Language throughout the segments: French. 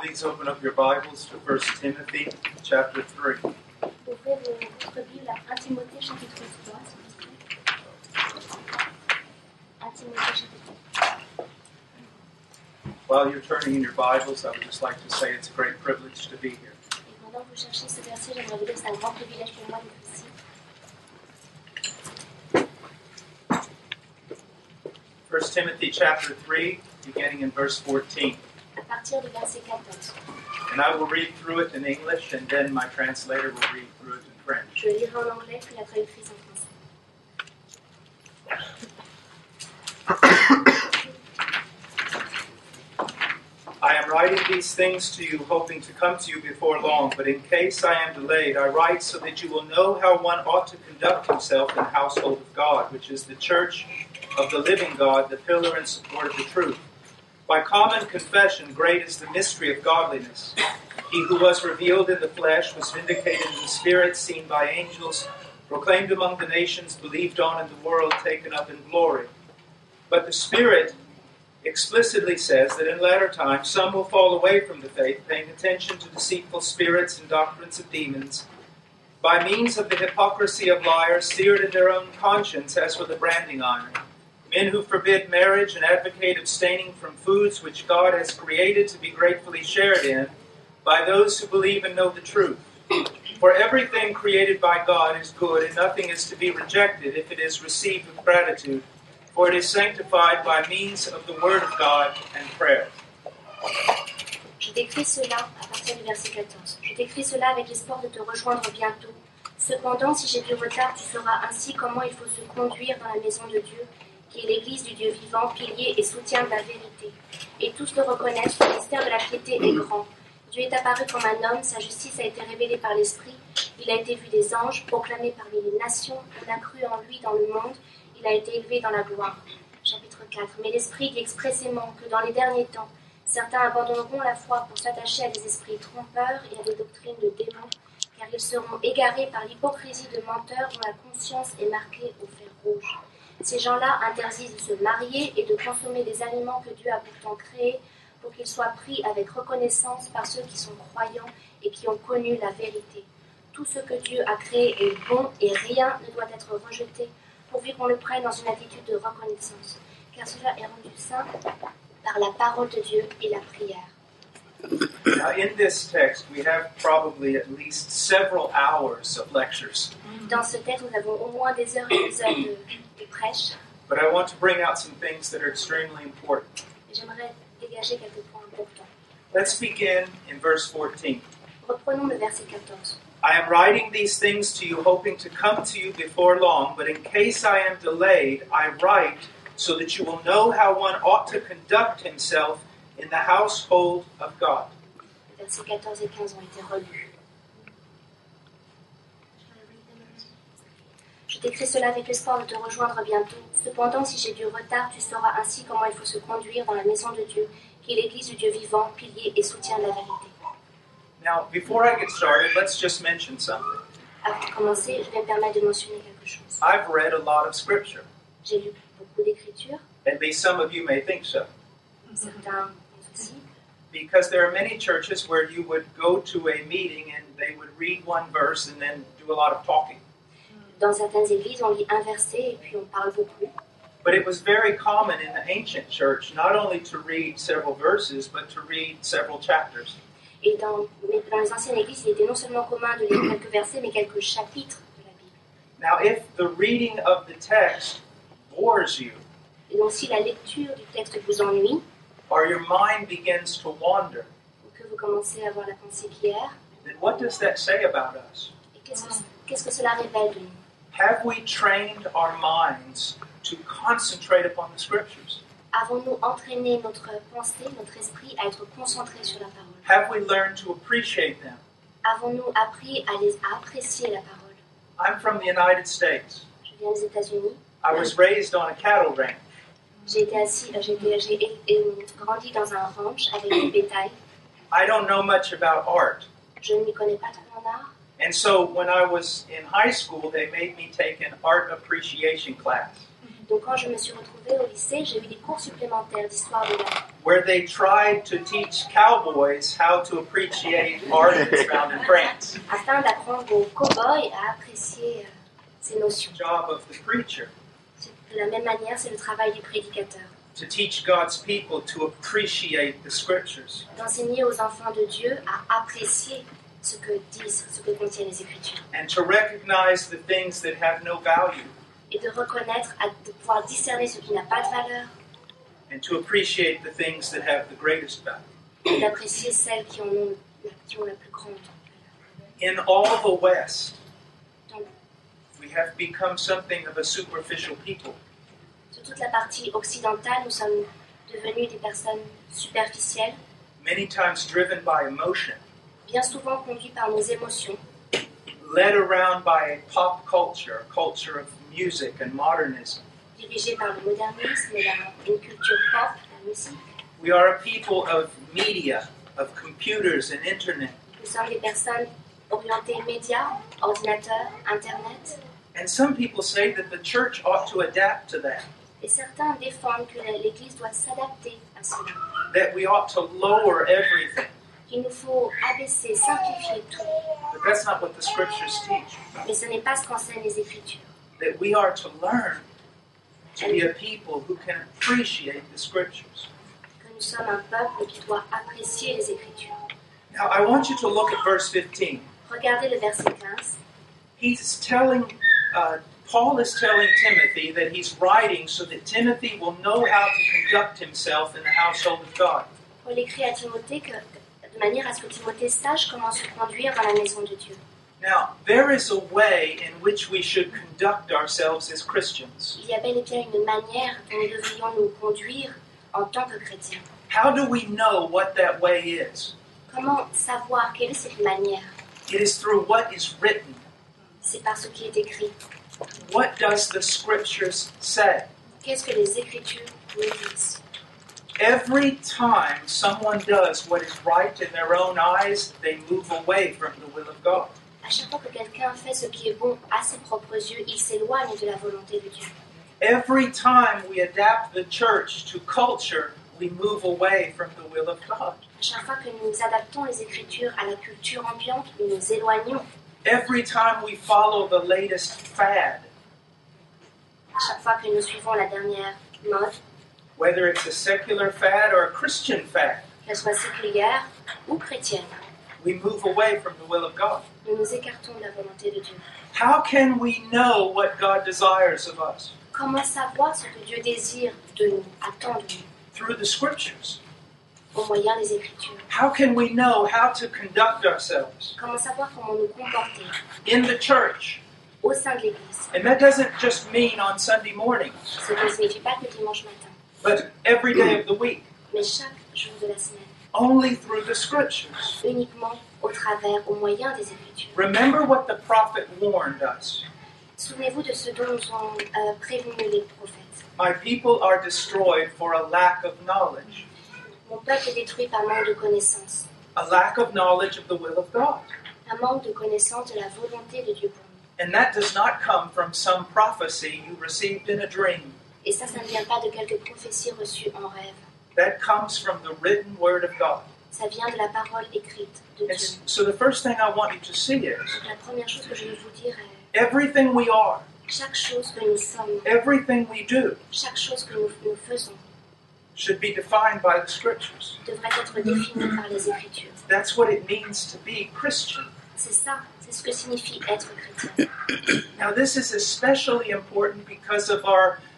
Please open up your Bibles to 1 Timothy chapter 3. Ouvrez votre Bible à 1 Timothée chapitre 3, s'il vous plaît. 1 Timothée chapitre 3. While you're turning in your Bibles, I would just like to say it's a great privilege to be here. Et pendant que vous cherchez ce verset, j'aimerais vous dire que c'est un grand privilège pour moi d'être ici. 1 Timothy chapter 3, beginning in verse 14. À partir du verset 14. And I will read through it in English, and then my translator will read through it in French. Je lirai en anglais, puis la traductrice en français. I am writing these things to you, hoping to come to you before long, but in case I am delayed, I write so that you will know how one ought to conduct himself in the household of God, which is the church of the living God, the pillar and support of the truth. By common confession, great is the mystery of godliness. He who was revealed in the flesh was vindicated in the spirit, seen by angels, proclaimed among the nations, believed on in the world, taken up in glory. But the Spirit explicitly says that in latter times some will fall away from the faith, paying attention to deceitful spirits and doctrines of demons, by means of the hypocrisy of liars, seared in their own conscience as with a branding iron. Men who forbid marriage and advocate abstaining from foods which God has created to be gratefully shared in by those who believe and know the truth. For everything created by God is good, and nothing is to be rejected if it is received with gratitude, for it is sanctified by means of the Word of God and prayer. Je t'écris cela à partir du verset 14. Je t'écris cela avec l'espoir de te rejoindre bientôt. Cependant, si j'ai du retard, tu sauras ainsi comment il faut se conduire dans la maison de Dieu, qui est l'Église du Dieu vivant, pilier et soutien de la vérité. Et tous le reconnaissent, le mystère de la piété est grand. Dieu est apparu comme un homme, sa justice a été révélée par l'Esprit, il a été vu des anges, proclamé parmi les nations, on a cru en lui dans le monde, il a été élevé dans la gloire. Chapitre 4. Mais l'Esprit dit expressément que dans les derniers temps, certains abandonneront la foi pour s'attacher à des esprits trompeurs et à des doctrines de démons, car ils seront égarés par l'hypocrisie de menteurs dont la conscience est marquée au fer rouge. Ces gens-là interdisent de se marier et de consommer des aliments que Dieu a pourtant créés pour qu'ils soient pris avec reconnaissance par ceux qui sont croyants et qui ont connu la vérité. Tout ce que Dieu a créé est bon et rien ne doit être rejeté pourvu qu'on le prenne dans une attitude de reconnaissance, car cela est rendu saint par la parole de Dieu et la prière. Now, in this text, we have probably at least several hours of lectures. Dans ce texte, nous avons au moins des heures et des heures de prêche. But I want to bring out some things that are extremely important. J'aimerais dégager quelques points importants. Let's begin in verse 14. Reprenons le verset 14. I am writing these things to you, hoping to come to you before long, but in case I am delayed, I write so that you will know how one ought to conduct himself in the household of God. Les versets 14 et 15 ont été relus. Je t'écris cela avec l'espoir de te rejoindre bientôt. Cependant, si j'ai du retard, tu sauras ainsi comment il faut se conduire dans la maison de Dieu, qui est l'Église du Dieu vivant, pilier et soutien de la vérité. Now, before I get started, let's just mention something. Avant de commencer, je vais me permettre de mentionner quelque chose. I've read a lot of scripture. J'ai lu beaucoup d'écritures, At least some of you may think so. certains pensent aussi, Because there are many churches where you would go to a meeting and they would read one verse and then do a lot of talking. dans certaines églises, on lit un verset et puis on parle beaucoup. But it was very common in the ancient church not only to read several verses, but to read several chapters. Et dans les anciennes églises, il était non seulement commun de lire quelques versets, mais quelques chapitres de la Bible. Now, if the reading of the text bores you, Et donc, si la lecture du texte vous ennuie, or your mind begins to wander, ou que vous commencez à avoir la pensée qui erre, then what does that say about us? et qu'est-ce que cela révèle de nous? Have we trained our minds to concentrate upon the scriptures? Avons-nous entraîné notre pensée, notre esprit à être concentré sur la parole? Have we learned to appreciate them? Avons-nous appris à apprécier la parole? I'm from the United States. Je viens des États-Unis. I was raised on a cattle ranch. J'ai grandi dans un ranch avec du bétail. I don't know much about art. Je ne m'y connais pas trop en art. And so when I was in high school, they made me take an art appreciation class. Donc quand je me suis retrouvée au lycée, j'ai eu des cours supplémentaires d'histoire de l'art, where they tried to teach cowboys how to appreciate artists found in France. afin d'apprendre aux cow-boys à apprécier ces notions. The job of the preacher, De la même manière, c'est le travail du prédicateur, to teach God's people to appreciate the scriptures. d'enseigner aux enfants de Dieu à apprécier ce que disent, ce que contiennent les Écritures, And to recognize the things that have no value, et de reconnaître, de pouvoir discerner ce qui n'a pas de valeur, and to appreciate the things that have the greatest value. et d'apprécier celles qui ont la plus grande valeur. In all the West, Donc, we have become something of a superficial people. sur toute la partie occidentale, nous sommes devenus des personnes superficielles, Many times driven by emotion, bien souvent conduits par nos émotions, led around by a pop culture, a culture of music and modernism. dirigés par le modernisme et une culture pop, la musique. We are a people of media, of computers and internet. Nous sommes des personnes orientées médias, ordinateurs, Internet. And some people say that the church ought to adapt to that, Et certains défendent que l'Église doit s'adapter à cela, that we ought to lower everything. qu'il nous faut abaisser, simplifier tout. But that's not what the scriptures teach. Mais ce n'est pas ce qu'enseignent les Écritures. That we are to learn to be a people who can appreciate the scriptures. Que nous sommes un peuple qui doit apprécier les Écritures. Now, I want you to look at verse 15. Regardez le verset 15. He's telling, Paul is telling Timothy that he's writing so that Timothy will know how to conduct himself in the household of God. Paul écrit à Timothée de manière à ce que Timothée sache comment se conduire dans la maison de Dieu. Now, there is a way in which we should conduct ourselves as Christians. Il y a bel et bien une manière dont nous devrions nous conduire en tant que chrétiens. How do we know what that way is? Comment savoir quelle est cette manière? It is through what is written. C'est par ce qui est écrit. What does the scriptures say? Qu'est-ce que les Écritures nous disent? Every time someone does what is right in their own eyes, they move away from the will of God. À chaque fois que quelqu'un fait ce qui est bon à ses propres yeux, il s'éloigne de la volonté de Dieu. Every time we adapt the church to culture, we move away from the will of God. À chaque fois que nous adaptons les Écritures à la culture ambiante, nous nous éloignons. Every time we follow the latest fad, À chaque fois que nous suivons la dernière mode, whether it's a secular fad or a Christian fad, qu'elle soit séculière ou chrétienne, we move away from the will of God. nous nous écartons de la volonté de Dieu. How can we know what God desires of us? Comment savoir ce que Dieu désire de nous, attend de nous, Through the scriptures. au moyen des Écritures? How can we know how to conduct ourselves Comment savoir comment nous comporter in the church? au sein de l'Église? And that doesn't just mean on Sunday mornings, Ce ne signifie pas que dimanche matin, but every day of the week, mais chaque jour de la semaine, only through the scriptures. uniquement au travers, au moyen des Écritures. Remember what the prophet warned us. Souvenez-vous de ce dont nous ont prévenu les prophètes. My people are destroyed for a lack of knowledge. Mon peuple est détruit par manque de connaissance. A lack of knowledge of the will of God. Un manque de connaissance de la volonté de Dieu pour nous. And that does not come from some prophecy you received in a dream. Et ça ne vient pas de quelques prophéties reçues en rêve. That comes from the written word of God. Ça vient de la parole écrite de And Dieu. so the first thing I want you to see is Donc la première chose que je vais vous dire est everything we are, chaque chose que nous sommes, everything we do chaque chose que nous faisons should be defined by the scriptures. devrait être définie par les Écritures. That's what it means to be Christian. C'est ça, c'est ce que signifie être chrétien. Now this is especially important because of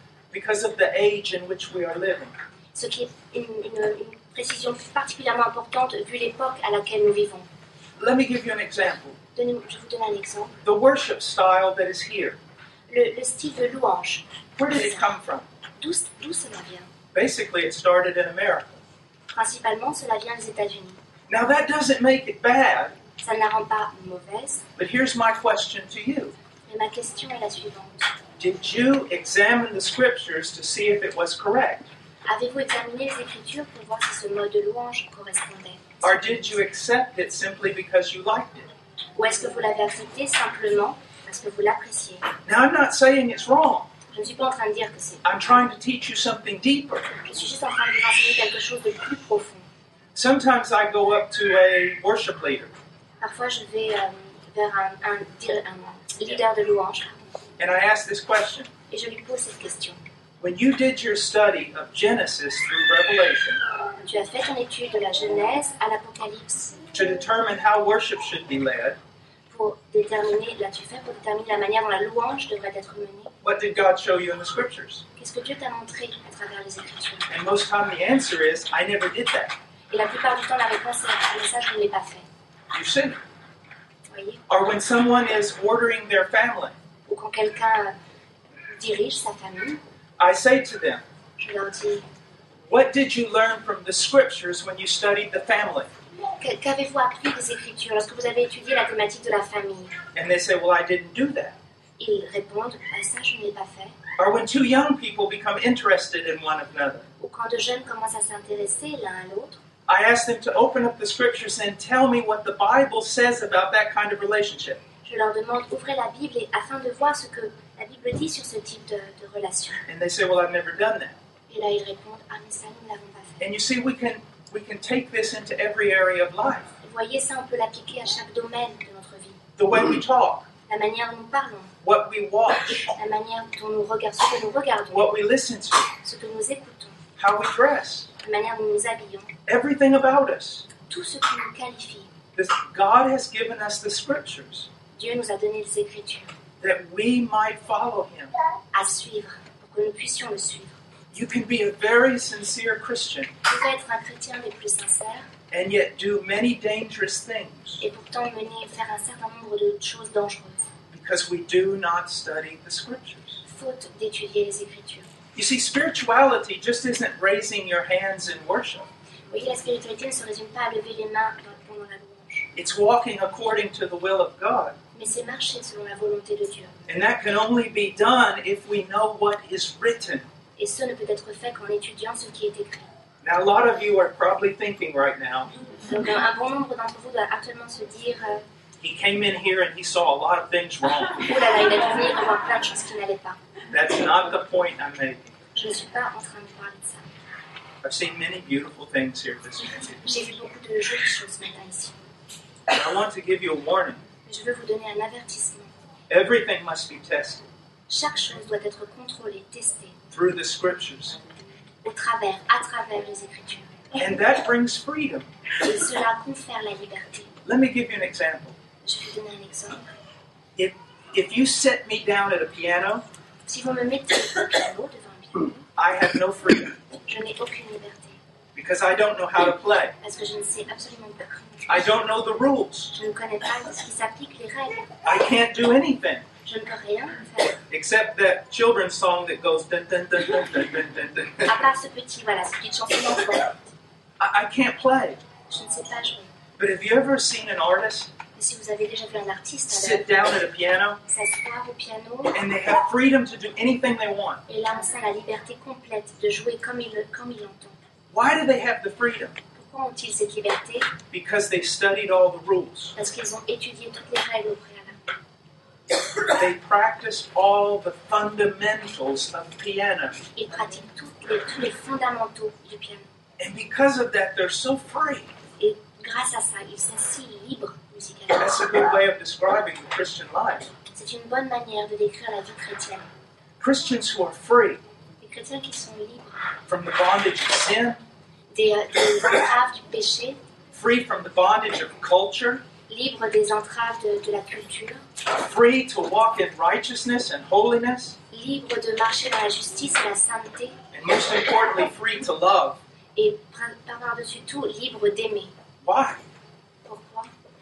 the age in which we are living. Ce qui est une précision particulièrement importante vu l'époque à laquelle nous vivons. Let me give you an example. Je vous donne un exemple. The worship style that is here. Le style de louange, Where did it come from? d'où cela vient? Basically, it started in America. Principalement, cela vient des États-Unis. Now that doesn't make it bad, Ça ne la rend pas mauvaise, but here's my question to you. mais ma question est la suivante. Did you examine the scriptures to see if it was correct? Avez-vous examiné les Écritures pour voir si ce mode de louange correspondait? Or did you accept it simply because you liked it? Ou est-ce que vous l'avez accepté simplement parce que vous l'appréciez? Now, I'm not saying it's wrong. Je ne suis pas en train de dire que c'est... I'm trying to teach you something deeper. Je suis juste en train de vous enseigner quelque chose de plus profond. Sometimes I go up to a worship leader Parfois, je vais vers un leader de louange and I ask this question. et je lui pose cette question. When you did your study of Genesis through Revelation Tu as fait ton étude de la Genèse à l'Apocalypse to determine how worship should be led, pour déterminer la manière dont la louange devrait être menée. what did God show you in the scriptures? Qu'est-ce que Dieu t'a montré à travers les Écritures? And most time the answer is, I never did that. Et la plupart du temps, la réponse est mais ça, je ne l'ai pas fait. You shouldn't. Voyez? Or when someone is ordering their family, Ou quand quelqu'un dirige sa famille, I say to them, je leur dis what did you learn from the scriptures when you studied the family? qu'avez-vous appris des Écritures lorsque vous avez étudié la thématique de la famille? And they say, well, I didn't do that. Ils répondent ça, je ne l'ai pas fait. Or when two young people become interested in one another, Ou quand de jeunes commencent à s'intéresser l'un à l'autre, I ask them to open up the scriptures and tell me what the Bible says about that kind of relationship. je leur demande ouvrez la Bible afin de voir ce que la Bible dit sur ce type de relation. And they say, well, I've never done that. Et là, ils répondent mais ça, nous ne l'avons pas fait. And you see, we can take this into every area of life. Vous voyez, ça, on peut l'appliquer à chaque domaine de notre vie. The way we talk, La manière dont nous parlons, what we watch, la manière dont nous regardons, ce que nous regardons, what we listen to, ce que nous écoutons, how we dress, la manière dont nous nous habillons, everything about us. tout ce qui nous qualifie. God has given us the scriptures Dieu nous a donné les Écritures that we might follow Him. à suivre, pour que nous puissions le suivre. You can be a very sincere Christian Vous pouvez être un chrétien des plus sincères and yet do many dangerous things et pourtant faire un certain nombre de choses dangereuses, because we do not study the scriptures. faute d'étudier les Écritures. You see, spirituality just isn't raising your hands in worship. Vous voyez, la spiritualité ne se résume pas à lever les mains pendant la louange, It's walking according to the will of God. mais c'est marcher selon la volonté de Dieu. And that can only be done if we know what is written. Et ce ne peut être fait qu'en étudiant ce qui est écrit. Now, a lot of you are probably thinking right now, Donc un bon nombre d'entre vous doit actuellement se dire he came in here and he saw a lot of things wrong. oh là là, il a dû venir et voir plein de choses qui n'allaient pas. That's not the point I'm making. Je ne suis pas en train de parler de ça. I've seen many beautiful things here this morning. J'ai vu beaucoup de jolies choses ce matin ici. And I want to give you a warning. Mais je veux vous donner un avertissement. Everything must be tested Chaque chose doit être contrôlée, testée, through the scriptures. à travers les Écritures. And that brings freedom. Et cela confère la liberté. Let me give you an example. Je vais vous donner un exemple. If you set me down at a piano, Si vous me mettez au piano, devant un piano, I have no freedom je n'ai aucune liberté. because I don't know how to play. Parce que je ne sais absolument pas. I don't know the rules. Je ne connais pas ce qui s'applique, les règles. I can't do anything Je ne peux rien faire. except that children's song that goes dun dun dun dun dun dun dun dun. À part cette petite chanson d'enfant, I can't play. je ne sais pas jouer. But have you ever seen an artist Mais si vous avez déjà vu un artiste à sit down l'œuvre, at a piano s'asseoir au piano, and they have freedom to do anything they want? et là on sent la liberté complète de jouer comme il l'entend. Why do they have the freedom? Pourquoi ont-ils cette liberté? Because they studied all the rules. Parce qu'ils ont étudié toutes les règles au préalable. They practice all the fundamentals of piano. Ils pratiquent tous les fondamentaux du piano. And because of that, they're so free. Et grâce à ça, ils sont si libres musicalement. That's a good way of describing the Christian life. C'est une bonne manière de décrire la vie chrétienne. Christians who are free Les chrétiens qui sont libres from the bondage of sin, des entraves du péché, free from the bondage of culture, libres des entraves de la culture, free to walk in righteousness and holiness, libres de marcher dans la justice et la sainteté, and most importantly, free to love. et par-dessus tout, libres d'aimer. Why? Pourquoi?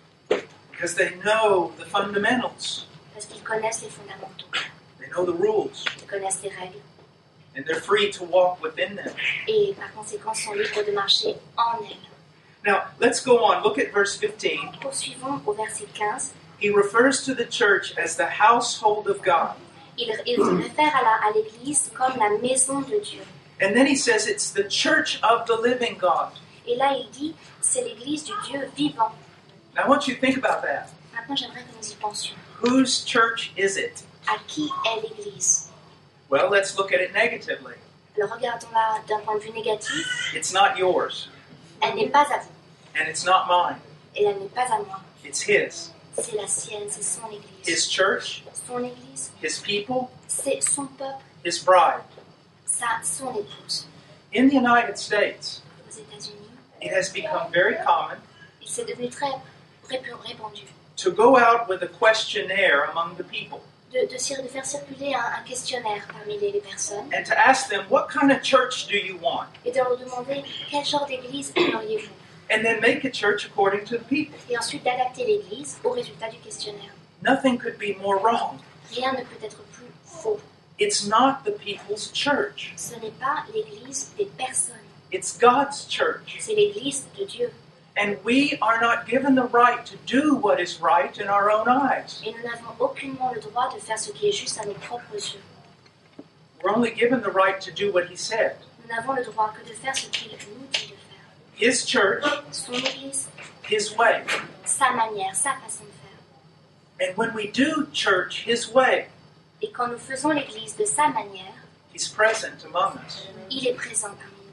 Because they know the fundamentals. Parce qu'ils connaissent les fondamentaux, They know the rules. ils connaissent les règles, And they're free to walk within them. et par conséquent sont libres de marcher en elles. Now, let's go on. Look at verse 15. Poursuivons au verset 15. He refers to the church as the household of God. Il se réfère à l'Église comme la maison de Dieu. And then he says it's the church of the living God. Et là, il dit, c'est l'Église du Dieu vivant. Now, I want you to think about that. Maintenant, j'aimerais que nous y pensions. Whose church is it? À qui est l'Église? Well, let's look at it negatively. Alors regardons-la d'un point de vue négatif. It's not yours, Elle n'est pas à vous and it's not mine. et elle n'est pas à moi. It's His. C'est la sienne, c'est son église. His church, Son église, His people, c'est son peuple, His bride. son épouse. In the United States, Aux États-Unis, it has become very common il s'est devenu très répandu to go out with a questionnaire among the people de faire circuler un questionnaire parmi les personnes and to ask them, what kind of church do you want? et de leur demander quel genre d'église aimeriez-vous And then make a church according to the people. et ensuite d'adapter l'église au résultat du questionnaire. Nothing could be more wrong. Rien ne peut être plus faux. It's not the people's church. Ce n'est pas l'église des personnes, It's God's church. c'est l'église de Dieu. And we are not given the right to do what is right in our own eyes. Et nous n'avons aucunement le droit de faire ce qui est juste à nos propres yeux. We're only given the right to do what He said. Nous n'avons le droit que de faire ce qu'il nous dit de faire. His church, Son église, His way. sa manière, sa façon de faire. And when we do church His way, Et quand nous faisons l'église de sa manière, He's present among us. il est présent parmi nous.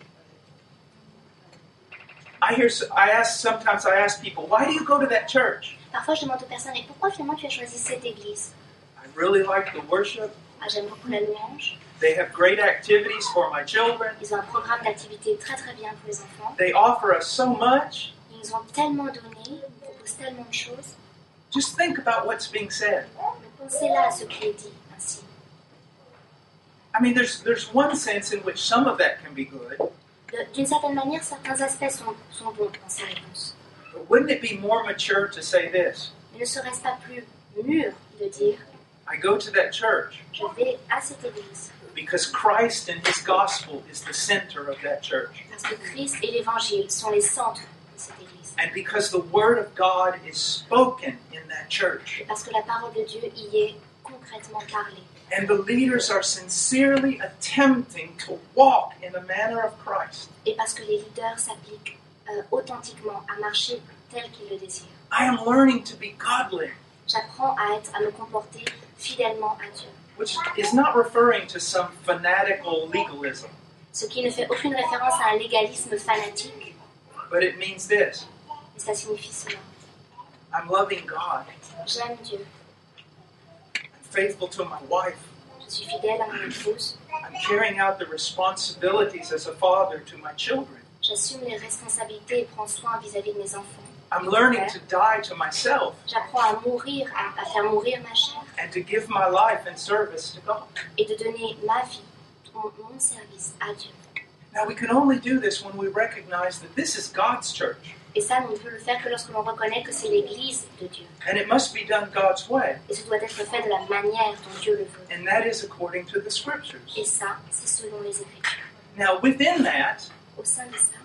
Sometimes I ask people, why do you go to that church? Parfois, je demande aux personnes, et pourquoi finalement tu as choisi cette église? I really like the worship. Ah, j'aime beaucoup la louange. They have great activities for my children. Ils ont un programme d'activité très très bien pour les enfants. They offer us so much. Ils nous ont tellement donné, ils nous proposent tellement de choses. Just think about what's being said. Mais pensez là à ce qui est dit ainsi. I mean, there's one sense in which some of that can be good. D'une certaine manière, certains aspects sont bons dans ces réponses. But wouldn't it be more mature to say this? Mais ne serait-ce pas plus mûr de dire I go to that church je vais à cette église because Christ and His gospel is the center of that church. parce que Christ et l'Évangile sont les centres de cette église. And because the Word of God is spoken in that church. Et parce que la parole de Dieu y est concrètement parlée. And the leaders are sincerely attempting to walk in the manner of Christ. Et parce que les leaders s'appliquent authentiquement à marcher tel qu'ils le désirent. I am learning to be godly, J'apprends à me comporter fidèlement à Dieu. which is not referring to some fanatical legalism, Ce qui ne fait aucune référence à un légalisme fanatique, but it means this. mais ça signifie cela. I'm loving God. J'aime Dieu, I'm faithful to my wife. je suis fidèle à mon épouse, I'm carrying out the responsibilities as a father to my children. j'assume les responsabilités et prends soin vis-à-vis de mes enfants. I'm learning to die to myself J'apprends à mourir, à faire mourir ma chair and to give my life in service to God. et de donner ma vie, mon service à Dieu. Now, we can only do this when we recognize that this is God's church, Et ça, on ne peut le faire que lorsque l'on reconnaît que c'est l'Église de Dieu. and it must be done God's way, Et ce doit être fait de la manière dont Dieu le veut. and that is according to the Scriptures. Et ça, c'est selon les Écritures. Now, within that, Au sein de ça,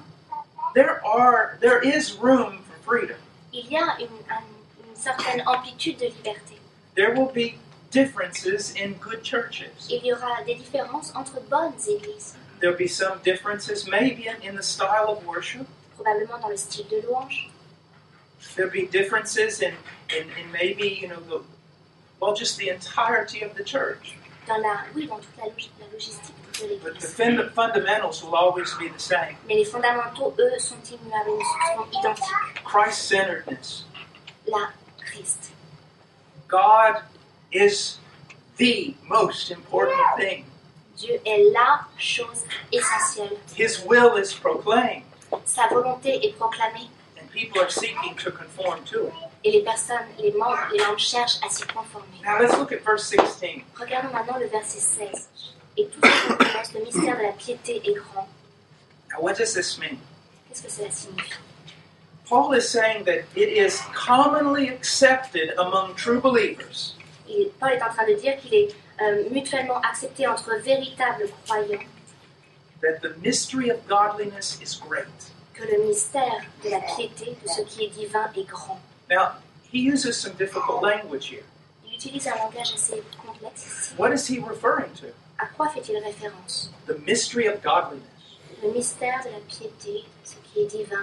there is room for freedom. il y a une certaine amplitude de liberté. There will be differences in good churches. Il y aura des différences entre bonnes églises, There'll be some differences maybe in the style of worship. probablement dans le style de louange. There'll be differences in maybe, just the entirety of the church. Dans toute la logistique de But the l'église. fundamentals will always be the same. Mais les fondamentaux, eux, sont immuables, sont identiques. Christ-centeredness. La Christ. God is the most important thing. Dieu est la chose essentielle. His will is proclaimed, Sa volonté est proclamée and people are seeking to conform to it. et les personnes, les membres cherchent à s'y conformer. Now let's look at verse 16. Regardons maintenant le verset 16. Et tout ce qui commence, le mystère de la piété est grand. Now what does this mean? Qu'est-ce que cela signifie? Paul is saying that it is commonly accepted among true believers Paul est en train de dire qu'il est mutuellement accepté entre véritables croyants that the mystery of godliness is great. que le mystère de la piété, de ce qui est divin, est grand. Now, he uses some difficult language here. Il utilise un langage assez complexe ici. What is he referring to? À quoi fait-il référence? The mystery of godliness. Le mystère de la piété, de ce qui est divin.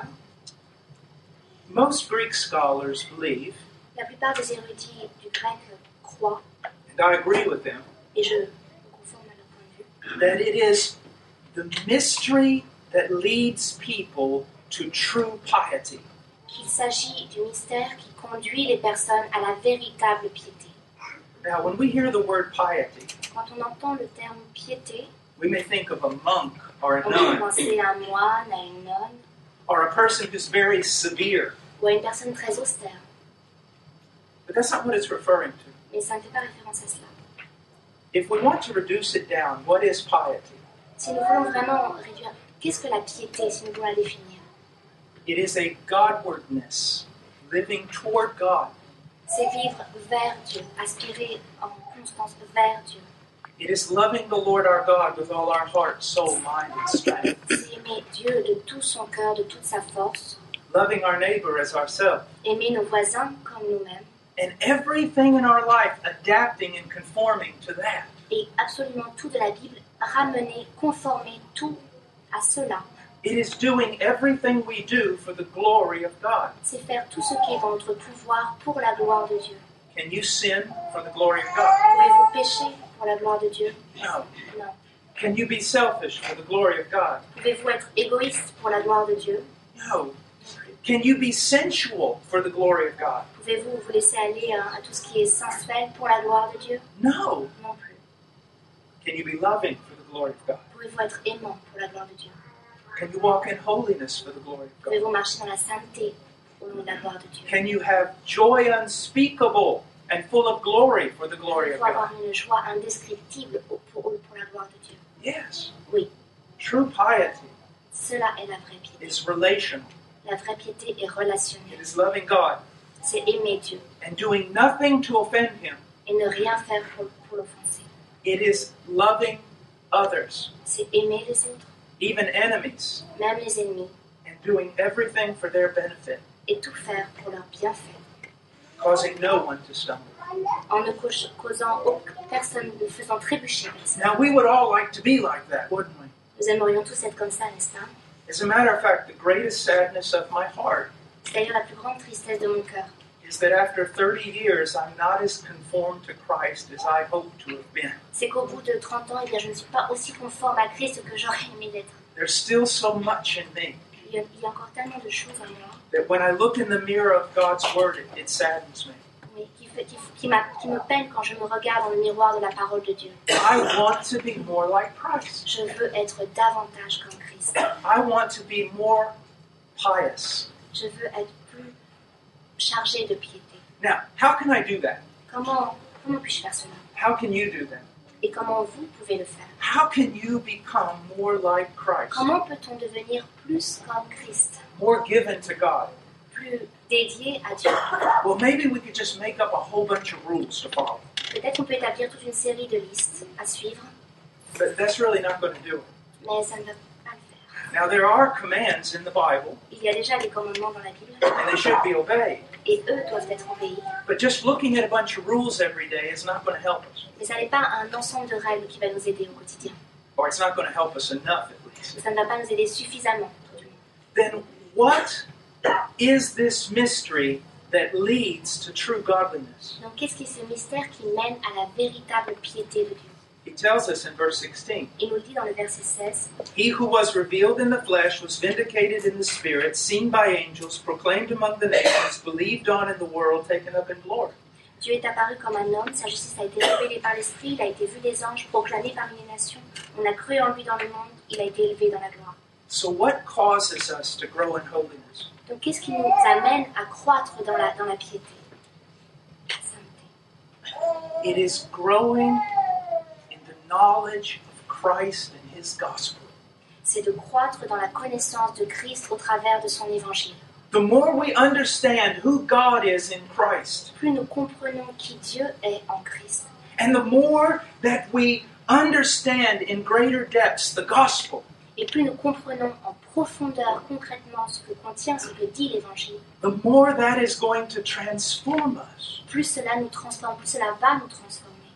Most Greek scholars believe, La plupart des érudits du grec croient, and I agree with them, et je me conforme à leur point that it is the mystery that leads people to true piety. qu'il s'agit du mystère qui conduit les personnes à la véritable piété. Now, when we hear the word piety, Quand on entend le terme piété, we may think of a monk or a on peut nun, penser à un moine, à une nonne, or a person who's very severe. ou à une personne très austère. But that's not what it's referring to. Mais ça ne fait pas référence à cela. If we want to reduce it down, what is piety? Si nous voulons vraiment réduire, qu'est-ce que la piété, si nous voulons la définir? It is a Godwardness, living toward God. C'est vivre vers Dieu, aspirer en constance vers Dieu. It is loving the Lord our God with all our heart, soul, mind, and strength. C'est aimer Dieu de tout son cœur, de toute sa force. Loving our neighbor as ourselves. Aimer nos voisins comme nous-mêmes. And everything in our life adapting and conforming to that. Et absolument tout de la Bible, ramener, conformer tout à cela. It is doing everything we do for the glory of God. C'est faire tout ce qui est dans notre pouvoir pour la gloire de Dieu. Can you sin for the glory of God? Pouvez-vous pécher pour la gloire de Dieu? No. Non. Can you be selfish for the glory of God? Pouvez-vous être égoïste pour la gloire de Dieu? No. Can you be sensual for the glory of God? Pouvez-vous vous laisser aller à tout ce qui est sensuel pour la gloire de Dieu? No. Non plus. Can you be loving for the glory of God? Pouvez-vous être aimant pour la gloire de Dieu? Can you walk in holiness for the glory of God? Pouvez-vous marcher dans la sainteté au nom de la gloire de Dieu? Can you have joy unspeakable and full of glory for the glory of Pouvez-vous avoir God? une joie indescriptible pour la gloire de Dieu? Yes. Oui, True piety cela est la vraie piété. is relational. La vraie piété est It relationnelle. is loving God C'est aimer Dieu and doing nothing to offend Him. et ne rien faire pour l'offenser. It is loving others, C'est aimer les autres, even enemies, même les ennemis, and doing everything for their benefit, et tout faire pour leur bienfait, causing no one to stumble. en ne causant aucune personne, ne faisant trébucher personne. Now, we would all like to be like that, wouldn't we? Nous aimerions tous être comme ça, n'est-ce pas? As a matter of fact, the greatest sadness of my heart C'est d'ailleurs la plus grande tristesse de mon cœur. is that after 30 years, I'm not as conformed to Christ as I hoped to have been. C'est qu'au bout de 30 ans, eh bien, je ne suis pas aussi conforme à Christ que j'aurais aimé l'être. There's still so much in me Il y a encore tellement de choses en moi, that when I look in the mirror of God's Word, it saddens me. mais qui me peine quand je me regarde dans le miroir de la parole de Dieu. I want to be more like Christ. Je veux être davantage comme Christ. I want to be more pious. Je veux être plus chargé de piété. Now, how can I do that? Comment puis-je faire cela? How can you do that? Et comment vous pouvez le faire? How can you become more like Christ? Comment peut-on devenir plus comme Christ? More given to God? Plus dédié à Dieu? Well, maybe we could just make up a whole bunch of rules to follow. Peut-être qu'on peut établir toute une série de listes à suivre, But that's really not going to do it. mais ça ne va pas le faire. Now, there are commands in the Bible, Il y a déjà des commandements dans la Bible, and they should be obeyed. et eux doivent être obéis. But just looking at a bunch of rules every day is not going to help us. Mais ça n'est pas un ensemble de règles qui va nous aider au quotidien. Or it's not going to help us enough, at least. Ça ne va pas nous aider suffisamment, tout du moins. Then what is this mystery that leads to true godliness? Donc qu'est-ce qui est ce mystère qui mène à la véritable piété de Dieu? He tells us in verse 16, Il nous le dit dans le verset 16. He who was revealed in the flesh was vindicated in the spirit, seen by angels, proclaimed among the nations, believed on in the world, taken up in glory. Dieu est apparu comme un homme, sa justice a été révélée par l'Esprit, il a été vu des anges, proclamé parmi les nations, on a cru en lui dans le monde, il a été élevé dans la gloire. So what causes us to grow in holiness? Donc qu'est-ce qui nous amène à croître dans la piété? La sainteté. It is growing in the knowledge of Christ and His gospel. C'est de croître dans la connaissance de Christ au travers de son évangile. The more we understand who God is in Christ, Plus nous comprenons qui Dieu est en Christ, and the more that we understand in greater depths the gospel, et plus nous comprenons en profondeur concrètement ce que contient, ce que dit l'évangile, the more that is going to transform us. plus cela nous transforme, plus cela va nous transformer.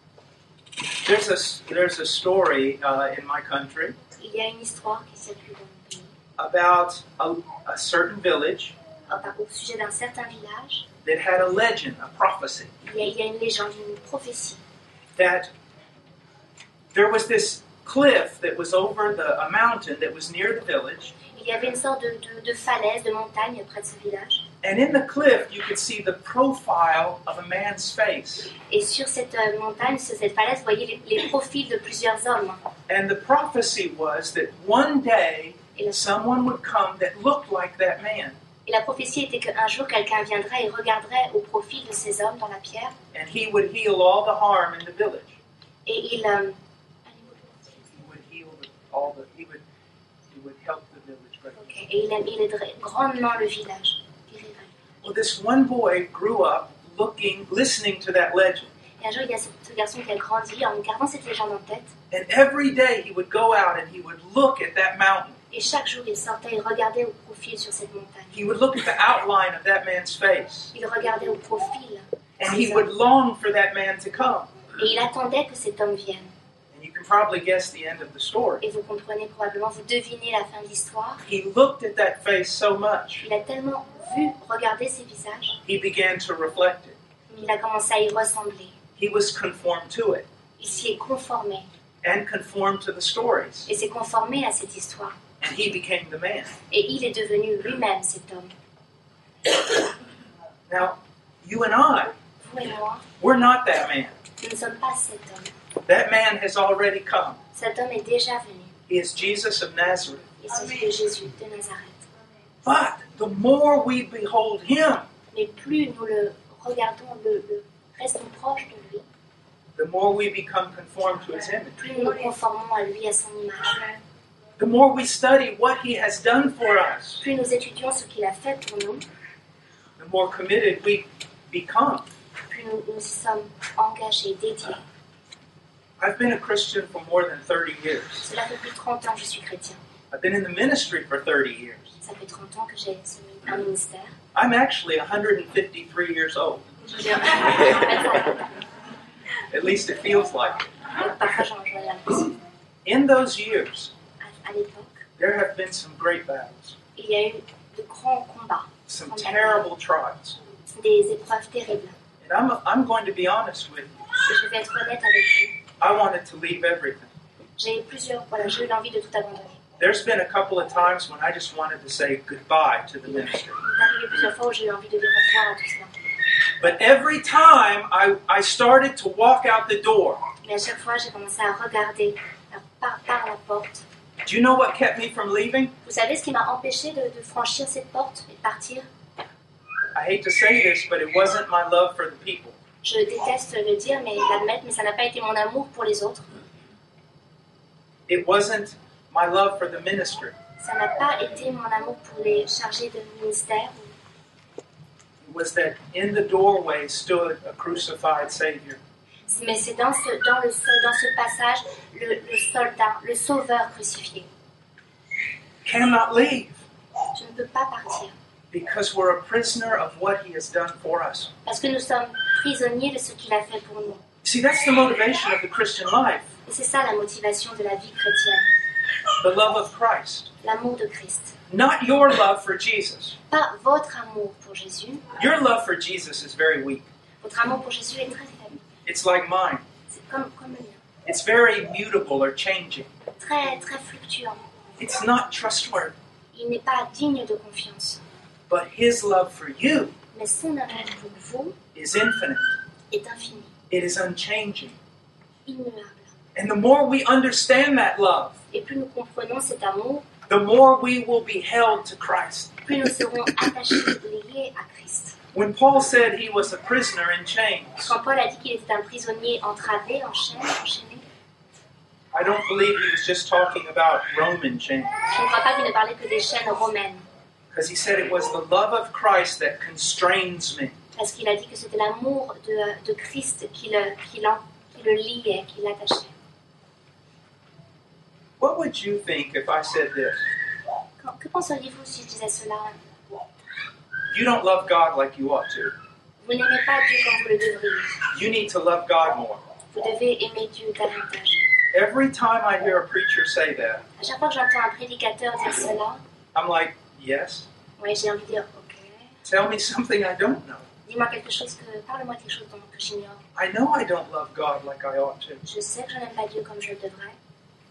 There's a story in my country Il y a une histoire qui circule dans mon pays about a certain village au sujet d'un certain village. that had a legend, a prophecy, Il y a une légende, une prophétie. that there was this cliff that was over a mountain that was near the village. Il y avait une sorte de falaise, de montagne près de ce village. And in the cliff, you could see the profile of a man's face. Et sur cette montagne, sur cette falaise, vous voyez les profils de plusieurs hommes. And the prophecy was that one day, someone would come that looked like that man. Et la prophétie était qu'un jour, quelqu'un viendrait et regarderait au profil de ces hommes dans la pierre. And he would heal all the harm in the village. Et il would heal he would help the village. okay. Et il aiderait grandement le village. Well, this one boy grew up listening to that legend. Et un jour, il y a ce garçon qui a grandi en gardant cette légende en tête. And every day he would go out and he would look at that mountain. Et chaque jour, il sortait et regardait au profil sur cette montagne. He would look at the outline of that man's face. Il regardait au profil. And he would long for that man to come. Et il attendait que cet homme vienne. And you can probably guess the end of the story. Et vous comprenez probablement, vous devinez la fin de l'histoire. He looked at that face so much. Il a tellement vu, regardé ses visages. He began to reflect it. Il a commencé à y ressembler. He was conformed to it. Il s'y est conformé. And conformed to the stories. Et s'est conformé à cette histoire. And he became the man. Et il est devenu lui-même cet homme. Now, you and I, Vous et moi, we're not that man. nous ne sommes pas cet homme. That man has already come. Cet homme est déjà venu. He is Jesus of Nazareth. Il s'agit de Jésus de Nazareth. But the more we behold him, Mais plus nous le regardons, restons proches de lui, the more we become conformed to his image. plus nous nous conformons à lui, à son image. The more we study what he has done for us, Plus nous étudions ce qu'il a fait pour nous, the more committed we become. plus nous y sommes engagés, dédiés. I've been a Christian for more than 30 years. Cela fait plus de 30 ans que je suis chrétien. I've been in the ministry for 30 years. Ça fait 30 ans que j'ai un ministère. I'm actually 153 years old. J'ai un At least it feels like it. Parfois, j'en ai l'impression. In those years, À l'époque, there have been some great battles, il y a eu de grands combats, some terrible trials. des épreuves terribles. And I'm going to be honest with you. Et je vais être honnête avec vous. I wanted to leave everything. J'ai eu l'envie de tout abandonner. There's been a couple of times when I just wanted to say goodbye to the ministry. Il est arrivé plusieurs fois où j'ai eu envie de dire au revoir à tout cela. But every time I started to walk out the door, Mais à chaque fois, j'ai commencé à regarder par la porte. do you know what kept me from leaving? Vous savez ce qui m'a empêché de franchir cette porte et de partir? I hate to say this, but it wasn't my love for the people. Je déteste le dire, mais l'admettre, mais ça n'a pas été mon amour pour les autres. It wasn't my love for the ministry. Ça n'a pas été mon amour pour les chargés de ministère. It was that in the doorway stood a crucified Savior. Mais c'est dans ce passage, le soldat, le sauveur crucifié. Cannot leave Je ne peux pas partir. because we're a prisoner of what he has done for us. Parce que nous sommes prisonniers de ce qu'il a fait pour nous. See, that's the motivation of the Christian life, Et c'est ça la motivation de la vie chrétienne. the love of Christ. L'amour de Christ. Not your love for Jesus. Pas votre amour pour Jésus. Your love for Jesus is very weak. Votre amour pour Jésus est très faible. It's like mine. C'est comme le mien. It's very mutable or changing. Très, très fluctuant. It's not trustworthy. Il n'est pas digne de confiance. But his love for you Mais son amour pour vous is infinite. est infini, It is unchanging. immuable. And the more we understand that love, Et plus nous comprenons cet amour, the more we will be held to Christ. plus nous serons attachés, liés à Christ. When Paul said he was a prisoner in chains, Quand Paul a dit qu'il était un prisonnier entravé, enchaîné, I don't believe he was just talking about Roman chains. je ne crois pas qu'il ne parlait que des chaînes romaines. Because he said it was the love of Christ that constrains me. Parce qu'il a dit que c'était l'amour de Christ qui le liait, qui l'attachait. What would you think if I said this? Que penseriez-vous si je disais cela? You don't love God like you ought to. Vous n'aimez pas Dieu comme vous le devriez. You need to love God more. Vous devez aimer Dieu davantage. Every time I hear a preacher say that, À chaque fois que j'entends un prédicateur dire cela, I'm like, yes, ouais, j'ai envie de dire, ok, tell me something I don't know. parle-moi quelque chose que j'ignore. I know I don't love God like I ought to. Je sais que je n'aime pas Dieu comme je le devrais.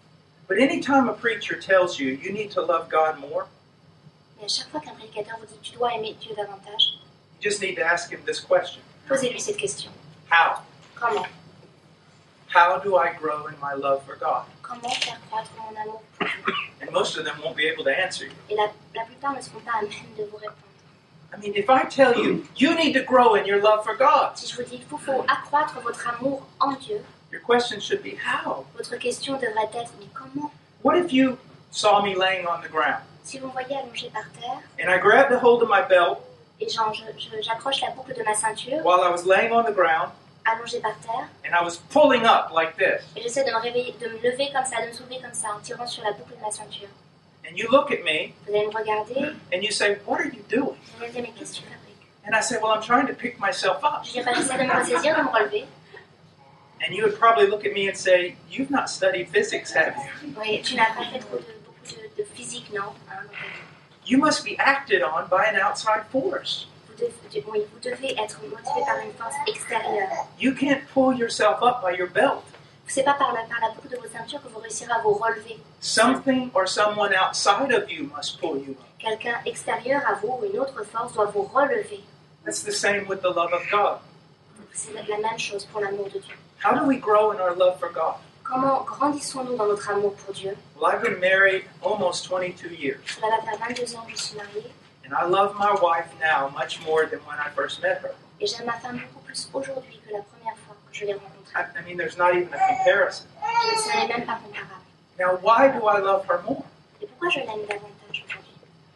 But anytime a preacher tells you you need to love God more, Mais à chaque fois qu'un prédicateur vous dit tu dois aimer Dieu davantage, you just need to ask him this question. posez-lui cette question. How? Comment? How do I grow in my love for God? Comment faire croître mon amour pour Dieu? And most of them won't be able to answer you. Et la plupart ne seront pas à même de vous répondre. I mean, if I tell you, you need to grow in your love for God, Si je vous dis il faut accroître votre amour en Dieu, your question should be, how? votre question devrait être mais comment? What if you saw me laying on the ground, Si vous me voyez allongé par terre and I grabbed a hold of my belt et j'accroche la boucle de ma ceinture, while I was laying on the ground, allongé par terre, and I was pulling up like this, et j'essaie de me lever comme ça, de me soulever comme ça, en tirant sur la boucle de ma ceinture. and you look at me, Vous allez me regarder, and you say, what are you doing? vous allez me dire mais qu'est-ce que tu fabriques? And I say, well, I'm trying to pick myself up. Je dirais j'essaie de me ressaisir, de me relever. And you would probably look at me and say, you've not studied physics, have you? Oui, tu n'as pas fait beaucoup de physique, non? Hein, You must be acted on by an outside force. vous devez être motivé par une force extérieure. You can't pull yourself up by your belt. C'est pas par la boucle de vos ceintures que vous réussirez à vous relever. Something or someone outside of you must pull you up. Quelqu'un extérieur à vous ou une autre force doit vous relever. That's the same with the love of God. C'est la même chose pour l'amour de Dieu. How do we grow in our love for God? Comment grandissons-nous dans notre amour pour Dieu? Well, I've been married almost 22 years, Cela va faire 22 ans que je suis mariée and I love my wife now much more than when I first met her. et j'aime ma femme beaucoup plus aujourd'hui que la première fois que je l'ai rencontrée. I mean, there's not even a comparison. Ce n'est même pas comparable. Now, why do I love her more? Et pourquoi je l'aime davantage aujourd'hui?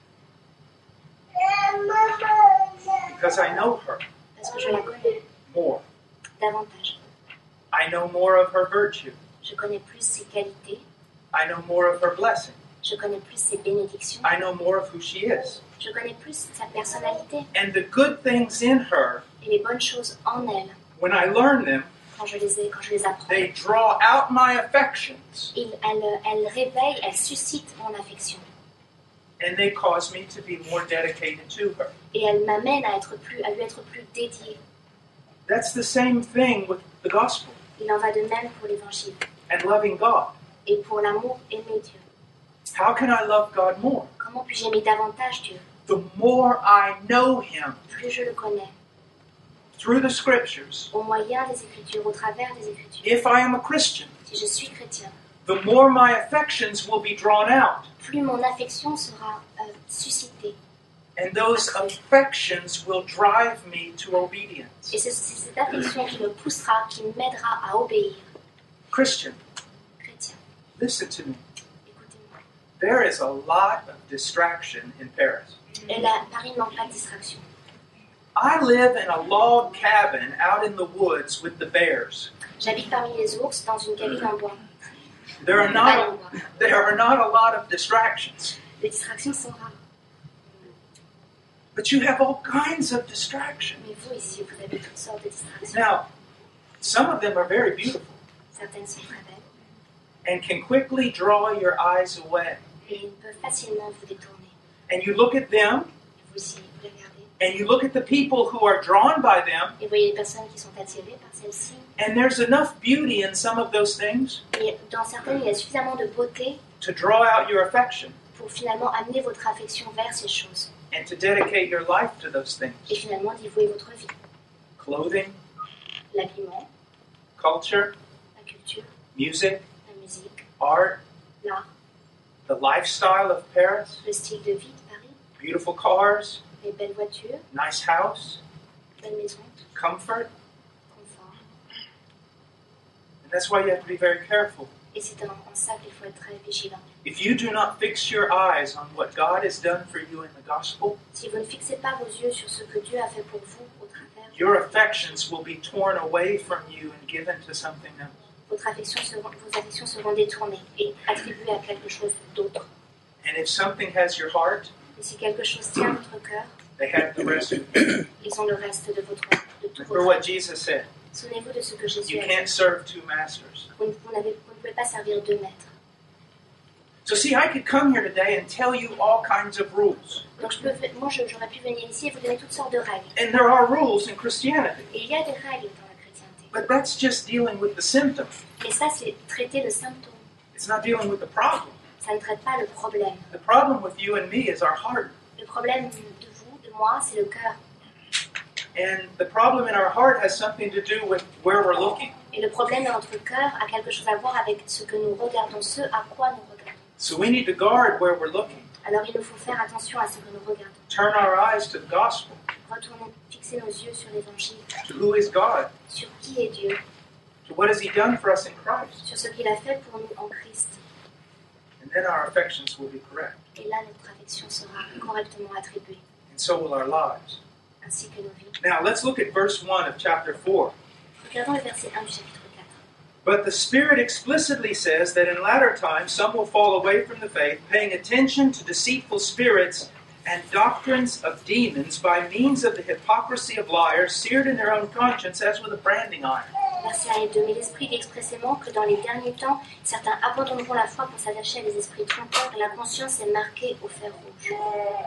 Because I know her Parce que je la connais more. davantage. I know more of her virtue. Je connais plus ses qualités, I know more of her blessing. je connais plus ses bénédictions, I know more of who she is. je connais plus sa personnalité And the good things in her, et les bonnes choses en elle. when I learn them, Quand je les apprends, they draw out my affections elle réveille, elle suscite mon affection. and they cause me to be more dedicated to her. Et elle m'amène à lui être plus dédiée. That's the same thing with the gospel Il en va de même pour l'évangile and loving God. et pour l'amour, aimer Dieu. How can I love God more? Comment puis-je aimer davantage Dieu? The more I know Him Plus je le connais, through the scriptures. au moyen des Écritures, au travers des Écritures. If I am a Christian, Si je suis chrétien, the more my affections will be drawn out. plus mon affection sera suscitée. And those affections will drive me to obedience. Et c'est cette affection qui me poussera, qui m'aidera à obéir. Christian, Chrétien, listen to me. écoutez-moi. There is a lot of distraction in Paris. Paris ne manque pas de distraction. I live in a log cabin out in the woods with the bears. J'habite parmi les ours dans une cabine en bois. There are not a lot of distractions. Les distractions sont rares. But you have all kinds of distractions. Mais vous ici, vous avez toutes sortes de distractions. Now, some of them are very beautiful Certaines sont très belles and can quickly draw your eyes away. et ils peuvent facilement vous détourner. And you look at them, Vous les regardez and you look at the people who are drawn by them, et vous voyez les personnes qui sont attirées par celles-ci. and there's enough beauty in some of those things Et dans certaines, il y a suffisamment de beauté to draw out your affection pour finalement amener votre affection vers ces choses. and to dedicate your life to those Et things. finalement d'y vouer votre vie. Clothing, L'habillement, culture, la culture, music, la musique, art, l'art, the lifestyle of Paris, le style de vie de Paris, beautiful cars, les belles voitures, nice house, belles maisons, comfort. confort. And that's why you have to be very careful. Et c'est en ça qu'il faut être très vigilant. If you do not fix your eyes on what God has done for you in the gospel, Si vous ne fixez pas vos yeux sur ce que Dieu a fait pour vous au travers, your affections will be torn away from you and given to something else. vos affections seront détournées et attribuées à quelque chose d'autre. And if something has your heart, Et si quelque chose tient votre cœur, they have the rest of you. ils ont le reste de tout Remember votre what être. Jesus said. Souvenez-vous de ce que Jésus You a can't dit. serve two masters. Vous ne pouvez pas servir deux maîtres. So see, I could come here today and tell you all kinds of rules. Donc j'aurais pu venir ici et vous donner toutes sortes de règles. And there are rules in Christianity. Et il y a des règles dans la chrétienté. But that's just dealing with the symptom. Et ça, c'est traiter le symptôme. It's not dealing with the problem. Ça ne traite pas le problème. The problem with you and me is our heart. Le problème de vous, de moi, c'est le cœur. And the problem in our heart has something to do with where we're looking. Et le problème dans notre cœur a quelque chose à voir avec ce que nous regardons, ce à quoi nous regardons. So we need to guard where we're looking. Alors il nous faut faire attention à ce que nous regardons. Turn our eyes to the gospel, Retourner, fixer nos yeux sur l'Évangile, to who is God, sur qui est Dieu, to what has He done for us in Christ. sur ce qu'il a fait pour nous en Christ. And then our affections will be correct. Et là, notre affection sera correctement attribuée, And so will our lives. ainsi que nos vies. Now let's look at verse 1 of chapter 4. Regardons le verset 1 du chapitre 4. But the Spirit explicitly says that in latter times some will fall away from the faith, paying attention to deceitful spirits and doctrines of demons by means of the hypocrisy of liars, seared in their own conscience as with a branding iron. Verset 1 et 2. Mais l'Esprit dit expressément que dans les derniers temps, certains abandonneront la foi pour s'attacher à des esprits trompeurs, et la conscience est marquée au fer rouge.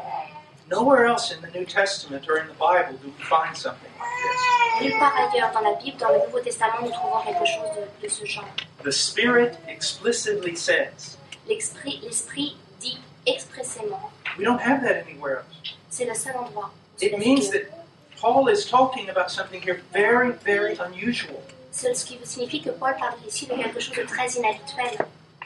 Nowhere else in the New Testament or in the Bible do we find something like Nulle part ailleurs dans la Bible, dans le Nouveau Testament, nous trouvons quelque chose de ce genre. this. The Spirit explicitly says. L'Esprit dit expressément. We don't have that anywhere else. C'est le seul endroit où It cela means figure. that Paul is talking about something here very, very unusual. Ce qui signifie que Paul parle ici de quelque chose de très inhabituel.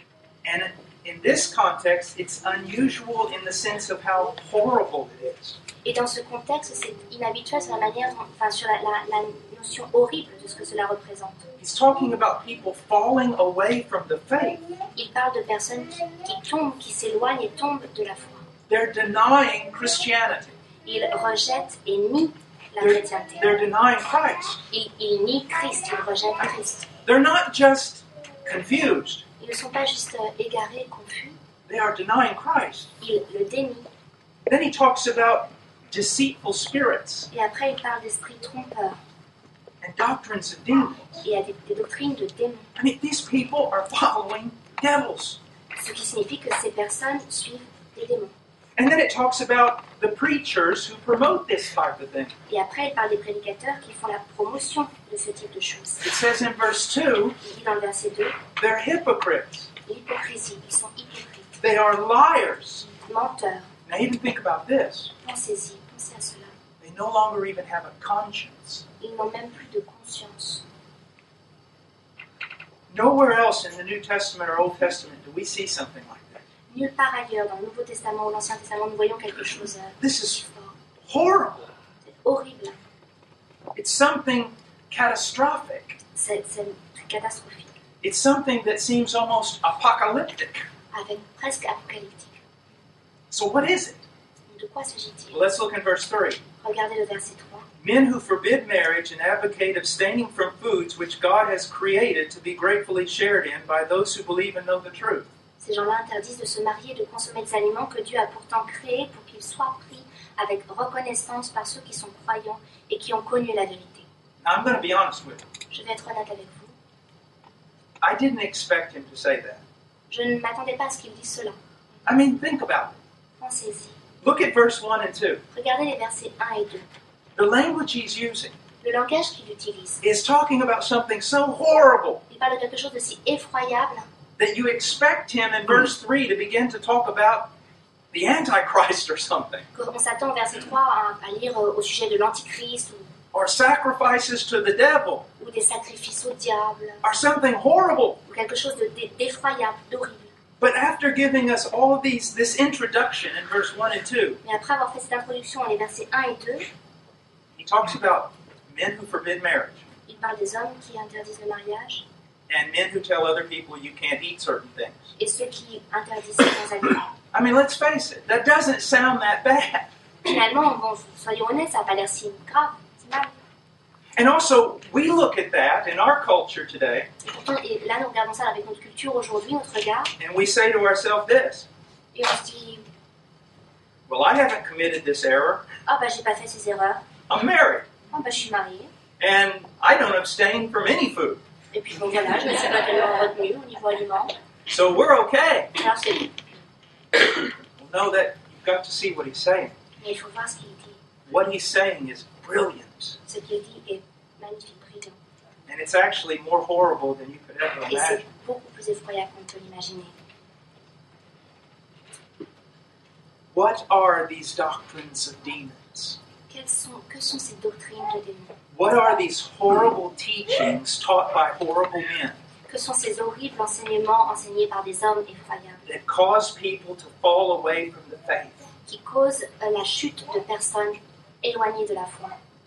And in this context, it's unusual in the sense of how horrible it is. Et dans ce contexte, c'est inhabituel sur la manière, sur la notion horrible de ce que cela représente. He's talking about people falling away from the faith. Il parle de personnes qui tombent, qui s'éloignent et tombent de la foi. They're denying Christianity. Ils rejettent et nient la chrétienté. They're denying Christ. Ils nient Christ, ils rejettent Christ. They're not just confused. Ils ne sont pas juste égarés, confus. They are denying Christ. Ils le dénient. Then he talks about deceitful spirits Et après, il parle d'esprits trompeurs and doctrines of demons. et à des doctrines de démons. I mean, these people are following devils. Ce qui signifie que ces personnes suivent des démons. And then it talks about the preachers who promote this type of thing. Et après, il parle des prédicateurs qui font la promotion de ce type de choses. It says in verse 2, Il dit dans le verset 2, they're hypocrites. l'hypocrisie, ils sont hypocrites, They are liars. menteurs. Now even think about this. Pensez-y, pensez à cela. They no longer even have a conscience. Ils n'ont même plus de conscience. Nowhere else in the New Testament or Old Testament do we see something like that. Nulle part ailleurs, dans le Nouveau Testament ou l'Ancien Testament, nous voyons quelque chose This is de fort. horrible. C'est horrible. It's something catastrophic. C'est catastrophique. It's something that seems almost apocalyptic. Avec presque apocalyptique. So what is it? De quoi s'agit-il? Well, let's look in verse 3. Regardez le verset 3. Men who forbid marriage and advocate abstaining from foods which God has created to be gratefully shared in by those who believe and know the truth. Ces gens-là interdisent de se marier et de consommer des aliments que Dieu a pourtant créés pour qu'ils soient pris avec reconnaissance par ceux qui sont croyants et qui ont connu la vérité. Now, I'm going to be honest with you. Je vais être honnête avec vous. I didn't expect him to say that. Je ne m'attendais pas à ce qu'il dise cela. I mean, think about it. Pensez-y. Look at verse 1 and 2. Regardez les versets 1 et 2. The language he's using Le langage qu'il utilise. is talking about something so horrible Il parle de quelque chose de si effroyable that you expect him in verse 3 to begin to talk about the Antichrist or something, qu'on s'attend au verset 3 à lire au sujet de l'Antichrist or sacrifices to the devil, ou des sacrifices au diable or something horrible. ou quelque chose d'effroyable, d'horrible. But after giving us all this introduction in verse 1 and 2, Mais après avoir fait cette introduction dans les versets 1 et 2, he talks about men who forbid marriage il parle des hommes qui interdisent le mariage and men who tell other people you can't eat certain things. et ceux qui interdisent certains aliments. I mean, let's face it, that doesn't sound that bad. Finalement, bon, soyons honnêtes, ça n'a pas l'air si grave, si mal. And also, we look at that in our culture today, Et pourtant, et là, nous regardons ça avec notre culture aujourd'hui, notre regard, and we say to ourselves this, et on se dit, well, I haven't committed this error. oh bah j'ai pas fait ces erreurs, I'm married, oh bah je suis mariée, and I don't abstain from any food. et puis bon voilà, je ne suis pas tellement retenue au niveau aliment, So we're okay. alors c'est bon. Well, know that you've got to see what he's saying. Mais il faut voir ce qu'il dit. What he's saying is brilliant. Ce qu'il dit est magnifique, brillant. And it's actually more horrible than you could ever Et c'est imagine. beaucoup plus effroyable qu'on peut l'imaginer. What are these doctrines of demons? Que sont ces doctrines de démons? What are these horrible teachings taught by horrible men Que sont ces horribles enseignements enseignés par des hommes effroyables that cause people to fall away from the faith? qui causent la chute de personnes éloignées de la foi?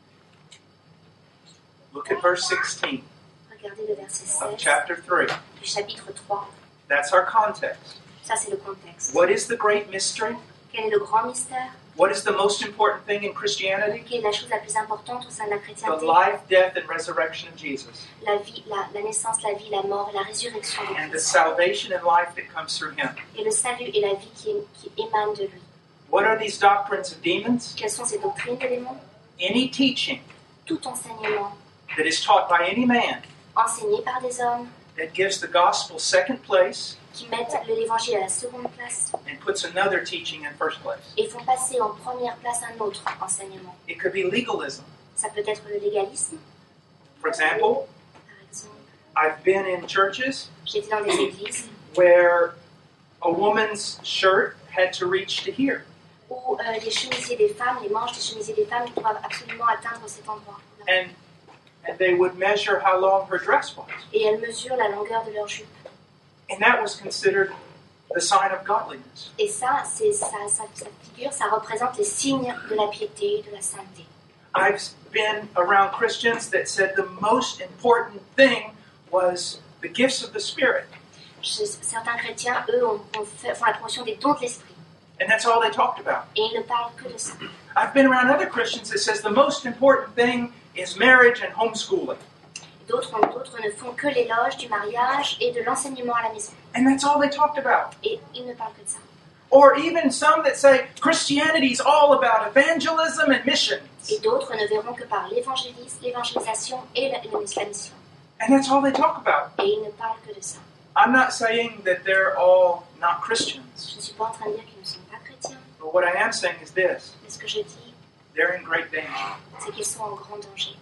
Look at verse 16 Regardez le verset of 16 chapter 3. du chapitre 3. That's our context. Ça, c'est le contexte. What is the great mystery? Quel est le grand mystère? What is the most important thing in Christianity? Quelle est la chose la plus importante au sein de la The chrétienté? life, death, and resurrection of Jesus. La vie, la naissance, la vie, la mort et la résurrection de And the Christ. salvation and life that comes through Him. Et le salut et la vie qui émanent de lui. What are these doctrines of demons? Quelles sont ces doctrines de démons? Any teaching Tout enseignement that is taught by any man enseigné par des hommes that gives the gospel second place qui mettent l'évangile à la seconde place and puts another teaching in first place. et font passer en première place un autre enseignement. It could be legalism. Ça peut être le légalisme, For example, par exemple. I've been in churches J'ai été dans des églises where a woman's shirt had to reach to here. où les chemisiers des femmes, les manches des chemisiers des femmes doivent absolument atteindre cet endroit. And they would measure how long her dress was. Et elles mesurent la longueur de leur jupe. And that was considered the sign of godliness. Et ça, ça figure, ça représente les signes de la piété, de la sainteté. I've been around Christians that said the most important thing was the gifts of the Spirit. Certains chrétiens, eux, font la promotion des dons de l'esprit. And that's all they talked about. Et ils ne parlent que de ça. I've been around other Christians that says the most important thing is marriage and homeschooling. D'autres ne font que l'éloge du mariage et de l'enseignement à la maison. And that's all they talked about. Et ils ne parlent que de ça. Or even some that say Christianity is all about evangelism and missions. Et d'autres ne verront que par l'évangélisation et la mission. And that's all they talk about. Et ils ne parlent que de ça. I'm not saying that they're all not Christians. Je ne suis pas en train de dire qu'ils ne sont pas chrétiens. But what I am saying is this. Mais ce que je dis, They're in great danger. c'est qu'ils sont en grand danger.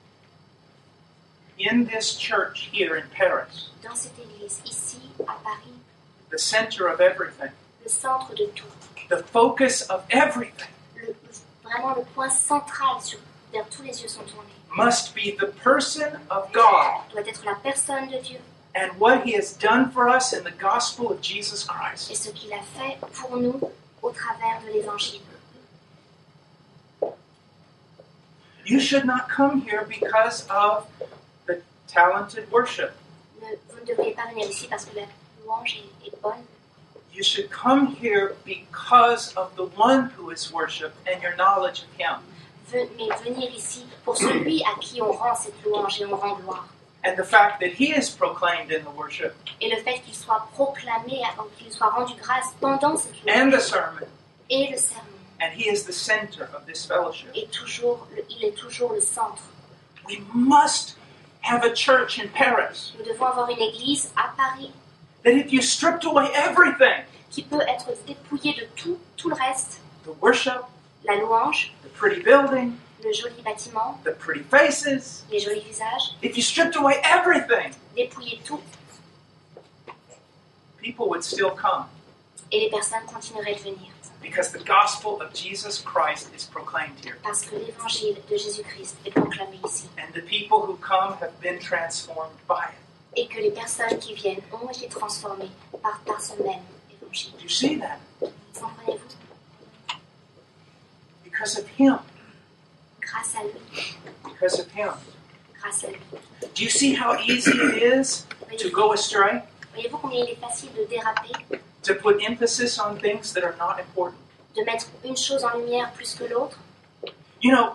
In this church here in Paris, Dans cette église, ici, à Paris, the center of everything, le centre de tout, the focus of everything, vraiment le point central vers tous les yeux sont tournés, must be the person of God doit être la personne de Dieu and what He has done for us in the gospel of Jesus et Christ. ce qu'il a fait pour nous au travers de l'évangile. You should not come here because of the talented worship. Vous ne devriez pas venir ici parce que la louange est bonne. You should come here because of the one who is worshipped and your knowledge of Him. Mais venir ici pour celui à qui on rend cette louange et on rend gloire. And the fact that He is proclaimed in the worship Et le fait qu'il soit proclamé, qu'il soit rendu grâce pendant cette and louange the sermon. et le sermon. And He is the center of this fellowship. Il est toujours le centre. We must have a church in Paris Nous devons avoir une église à Paris that if you stripped away everything, qui peut être dépouillée de tout le reste, the worship, la louange, the pretty building, le joli bâtiment, the pretty faces, les jolis visages, if you stripped away everything, dépouiller tout, people would still come et les personnes continueraient de venir. because the gospel of Jesus Christ is proclaimed here. Parce que l'évangile de Jésus-Christ est proclamé ici. And the people who come have been transformed by it. Et que les personnes qui viennent ont été transformées par ce même évangile. Do you see that? Comprenez-vous? Because of Him. Grâce à lui. Because of Him. Grâce à lui. Do you see how easy it is to go astray? Voyez-vous combien il est facile de déraper, To put emphasis on things that are not important? de mettre une chose en lumière plus que l'autre? You know,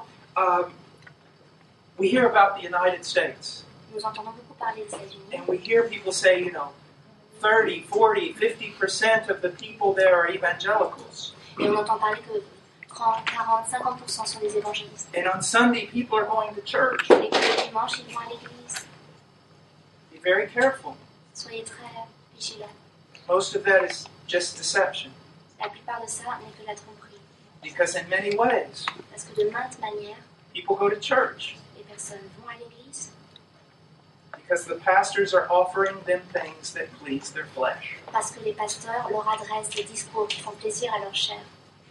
we hear about the United States. Nous entendons beaucoup parler des États-Unis. And we hear people say, 30, 40, 50% of the people there are evangelicals. Et on entend parler que 30, 40, 50% sont des évangélistes. And on Sunday, people are going to church. Et que le dimanche, ils vont à l'église. Be very careful. Soyez très vigilants. Most of that is just deception. La plupart de ça n'est que la tromperie. Because in many ways, Parce que de maintes manières, people go to church. les personnes vont à l'église, Because the pastors are offering them things that please their flesh. Parce que les pasteurs leur adressent des discours qui font plaisir à leur chair.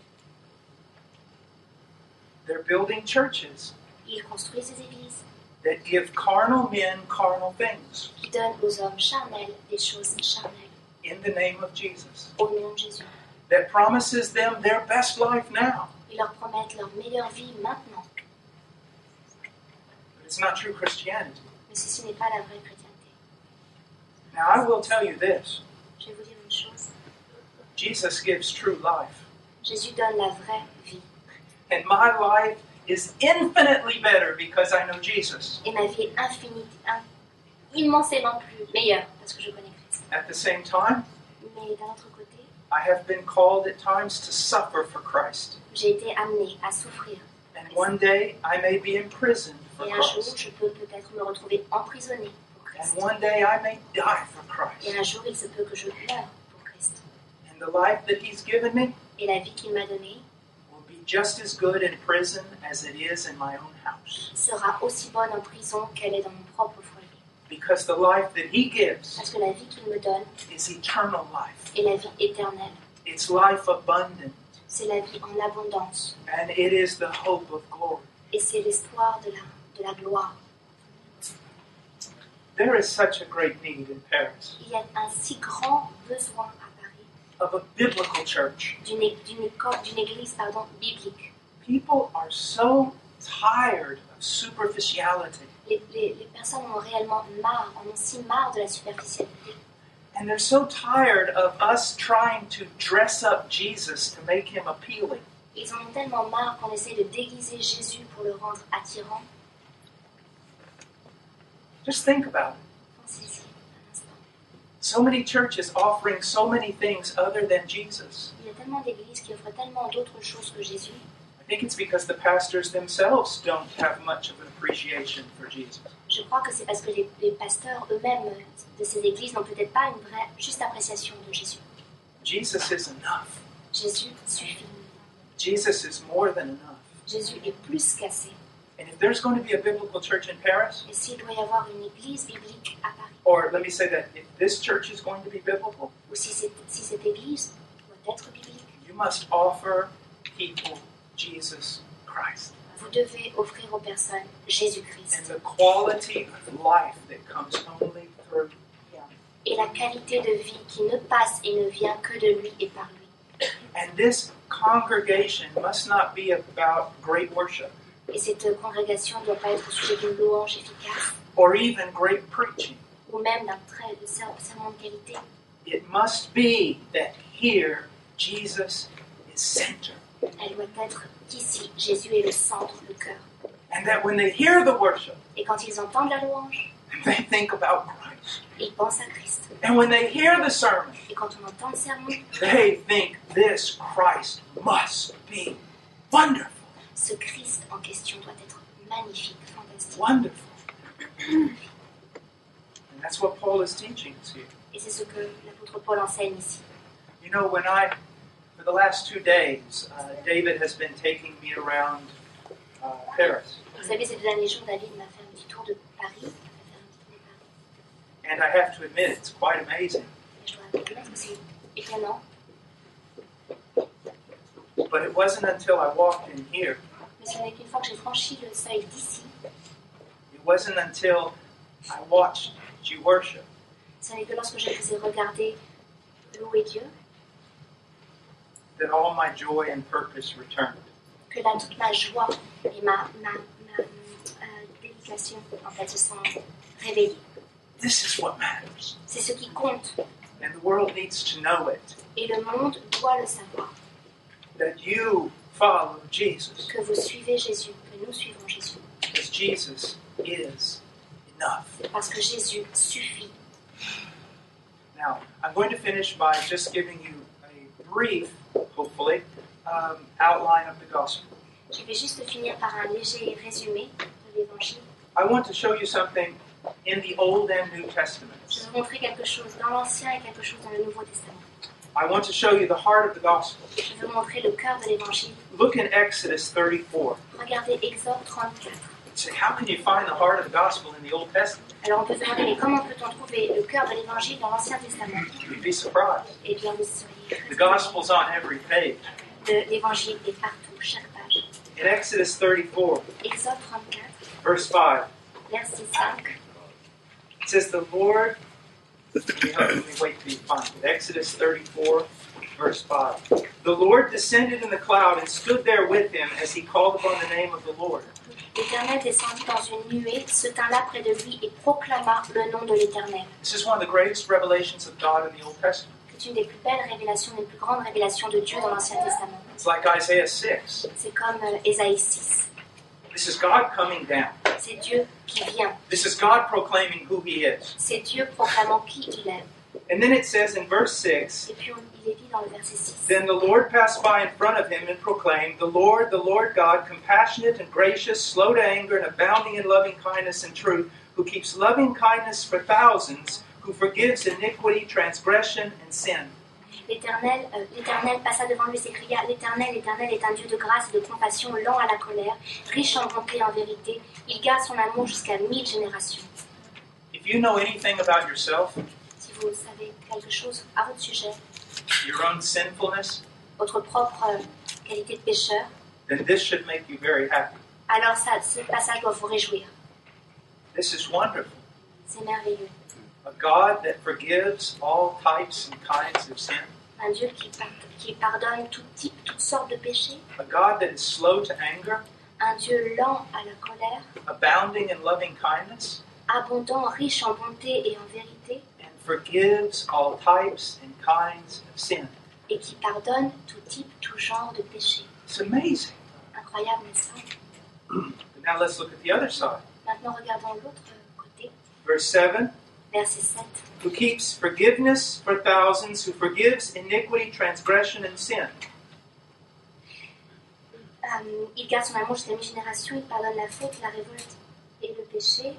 They're building churches Ils construisent des églises that give carnal men carnal things qui donnent aux hommes charnels des choses charnelles in the name of Jesus. au nom de Jésus. That promises them their best life now. Ils leur promettent leur meilleure vie maintenant. But it's not true Christianity. Mais ceci n'est pas la vraie chrétienté. Now I will tell you this. Je vais vous dire une chose. Jesus gives true life. Jésus donne la vraie vie. And my life is infinitely better because I know Jesus. Et ma vie est immensément plus meilleure parce que je connais Christ. At the same time, Mais d'un autre côté, I have been called at times to suffer for Christ. j'ai été amenée à souffrir. And one day I may be imprisoned for Et un jour, Christ. je peux peut-être me retrouver emprisonnée pour And Christ. one day I may die for Et un Christ. jour, il se peut que je meure pour Christ. And the life that He's given me Et la vie qu'il m'a donnée will be just as good in prison as it is in my own house. sera aussi bonne en prison qu'elle est dans mon propre foyer. Because the life that He gives Parce que la vie qu'il me donne is eternal life. est la vie éternelle. It's life abundant. C'est la vie en abondance. And it is the hope of glory. Et c'est l'espoir de la gloire. There is such a great need in Paris Il y a un si grand besoin à Paris of a biblical church. d'une église biblique. People are so tired of superficiality. Les personnes en ont réellement marre, en ont si marre de la superficialité. And they're so tired of us trying to dress up Jesus to make him appealing. Ils en ont tellement marre qu'on essaie de déguiser Jésus pour le rendre attirant. Just think about it. Pensez-y un instant. So many churches offering so many things other than Jesus. Il y a tellement d'églises qui offrent tellement d'autres choses que Jésus. I think it's because the pastors themselves don't have much of an appreciation for Jesus. Je crois que c'est parce que les pasteurs eux-mêmes de ces églises n'ont peut-être pas une vraie, juste appréciation de Jésus. Jesus is enough. Jésus suffit. Jesus is more than enough. Jésus est plus qu'assez. And if there's going to be a biblical church in Paris, Et s'il doit y avoir une église biblique à Paris, or let me say that, if this church is going to be biblical, ou si cette église doit être biblique, you must offer people Jesus Christ. vous devez offrir aux personnes Jésus-Christ. And the quality of life that comes only through him. Et la qualité de vie qui ne passe et ne vient que de lui et par lui. And this congregation must not be about great worship Et cette congrégation ne doit pas être au sujet d'une louange efficace, or even great preaching. ou même d'un très de sermon de qualité. It must be that here Jesus is center. Elle doit être qu'ici, Jésus est le centre, le cœur. And that when they hear the worship, Et quand ils entendent la louange, they think about Christ. ils pensent à Christ. And when they hear the sermon, Et quand on entend le sermon, they think this Christ must be wonderful. ce Christ en question doit être magnifique, fantastique. Wonderful. And that's what Paul is teaching us here. Et c'est ce que l'apôtre Paul enseigne ici. You know, for the last 2 days, David has been taking me around Paris. Vous savez, ces 2 derniers jours, David m'a fait un petit tour de Paris. Il m'a fait faire un petit tour de Paris. And I have to admit, it's quite amazing. Et je dois admettre que c'est étonnant. But it wasn't until I walked in here, Mais ce n'est qu'une fois que j'ai franchi le seuil d'ici, it wasn't until I watched you worship, ce n'est que lorsque je vous ai regardé louer Dieu, that all my joy and purpose returned. que là, toute ma joie et ma dédication, en fait, se sont réveillées. This is what matters. C'est ce qui compte. And the world needs to know it. Et le monde doit le savoir. That you follow Jesus. Que vous suivez Jésus, que nous suivons Jésus. Because Jesus is enough. Parce que Jésus suffit. Now, I'm going to finish by just giving you a brief, hopefully, outline of the gospel. Je vais juste finir par un léger résumé de l'Évangile. I want to show you something in the Old and New Je Testaments. vais vous montrer quelque chose dans l'Ancien et quelque chose dans le Nouveau Testament. I want to show you the heart of the gospel. Je vais vous montrer le cœur de l'Évangile. Look in Exodus 34. Regardez Exode 34. say, how can you find the heart of the gospel in the Old Testament? Alors on peut se demander, mais comment peut-on trouver le cœur de l'évangile dans l'Ancien Testament? You'd be surprised. Eh bien, vous seriez The gospel's on every page. l'évangile est partout, chaque page. In Exodus 34, Exode 34, verse 5, verset 5. it says, the Lord, let me wait till you find it. Exodus 34, verse 5. The Lord descended in the cloud and stood there with him as he called upon the name of the Lord. L'Éternel descendit dans une nuée, se tint là près de lui et proclama le nom de l'Éternel. This is one of the greatest revelations of God in the Old Testament. C'est une des plus belles révélations, une des plus grandes révélations de Dieu dans l'Ancien Testament. It's like Isaiah 6. C'est comme Ésaïe 6. This is God coming down. C'est Dieu qui vient. This is God proclaiming who he is. C'est Dieu proclamant qui il est. And then it says in verse 6, Et puis il est dit dans le verset 6. then the Lord passed by in front of him and proclaimed, the Lord God, compassionate and gracious, slow to anger and abounding in loving kindness and truth, who keeps loving kindness for thousands, who forgives iniquity, transgression, and sin. L'Éternel passa devant lui et s'écria, l'Éternel est un Dieu de grâce et de compassion, lent à la colère, riche en bonté et en vérité. Il garde son amour jusqu'à 1000 générations. If you know anything about yourself, Si vous savez quelque chose à votre sujet, your own sinfulness, votre propre qualité de pécheur, then this should make you very happy. alors ce passage doit vous réjouir. This is wonderful. C'est merveilleux. A God that forgives all types and kinds of sin. Un Dieu qui pardonne tout type, toutes sortes de péchés. A God that is slow to anger, Un Dieu lent à la colère, abounding in loving kindness, abondant, riche en bonté et en vérité, and forgives all types and kinds of sin. et qui pardonne tout type, tout genre de péché. It's amazing. Incroyable, n'est-ce pas? But now let's look at the other side. Maintenant, regardons l'autre côté, Verse 7, verset 7. who keeps forgiveness for thousands, who forgives iniquity, transgression, and sin. Il garde son amour jusqu'à 1000 générations, il pardonne la faute, la révolte et le péché,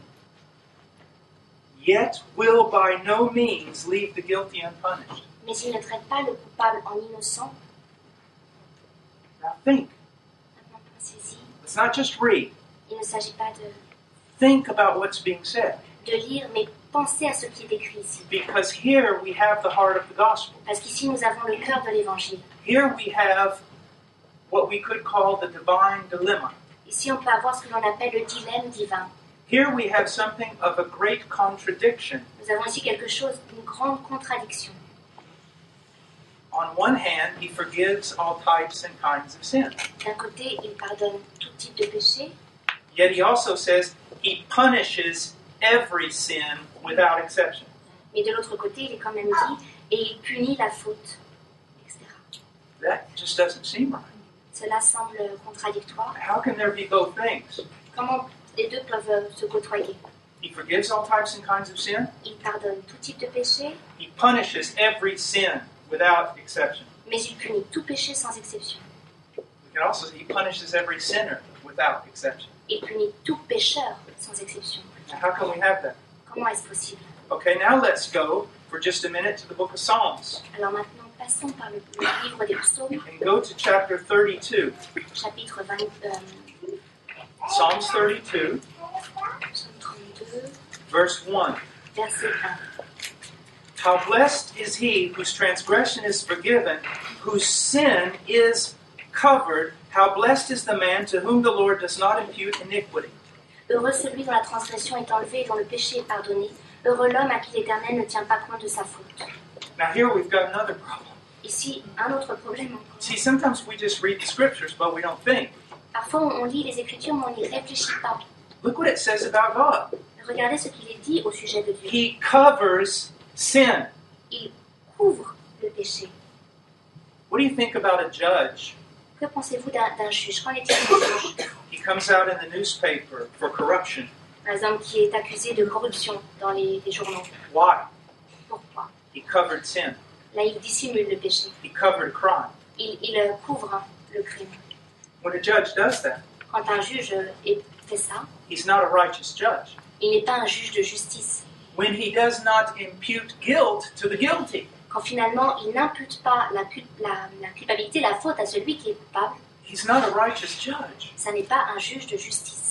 Yet will by no means leave the guilty unpunished. mais il ne traite pas le coupable en innocent. Now think. Maintenant, pensez-y, Let's not just read. il ne s'agit pas Think about what's being said. de lire, mais pensez à ce qui est écrit ici. Because here we have the heart of the gospel. Parce qu'ici, nous avons le cœur de l'Évangile. Here we have what we could call the divine dilemma. Ici, on peut avoir ce que l'on appelle le dilemme divin. Here we have something of a great contradiction. Nous avons ici quelque chose d'une grande contradiction. On one hand, he forgives all types and kinds of sin. D'un côté, il pardonne tout type de péché, Yet he also says he punishes every sin without exception. mais de l'autre côté, il est quand même dit, et il punit la faute, etc. That just doesn't seem right. Cela semble contradictoire. How can there be both things? Comment les deux peuvent se côtoyer? He forgives all types and kinds of sin. Il pardonne tout type de péché, He punishes every sin without exception. mais il punit tout péché sans exception. We can also say he punishes every sinner without exception. Il punit tout pécheur sans exception. Now, how can we have that? Comment est-ce possible? Okay, now let's go for just a minute to the book of Psalms Alors maintenant, passons par le livre des psaumes, and go to chapter 32. chapitre 20, Psalms 32, psaume 32, verse 1. verset 1. How blessed is he whose transgression is forgiven, whose sin is covered. How blessed is the man to whom the Lord does not impute iniquity. Heureux celui dont la transgression est enlevée et dont le péché est pardonné. Heureux l'homme à qui l'Éternel ne tient pas compte de sa faute. Now here we've got another problem. Ici, un autre problème encore. See, sometimes we just read the scriptures, but we don't think. Parfois, on lit les Écritures, mais on n'y réfléchit pas. Look what it says about God. Regardez ce qu'il est dit au sujet de Dieu. He covers sin. Il couvre le péché. What do you think about a judge? Que pensez-vous d'un juge? Qu'en est-il d'un juge? He comes out in the newspaper for corruption. Par exemple, qui est accusé de corruption dans les journaux. Why? Pourquoi? He covered sin. Là, il dissimule le péché. He covered crime. Il couvre le crime. When a judge does that, Quand un juge fait ça, he's not a righteous judge. il n'est pas un juge de justice. When he does not impute guilt to the guilty, Quand finalement, il n'impute pas la culpabilité, la faute à celui qui est coupable, he's not a righteous judge. ça n'est pas un juge de justice.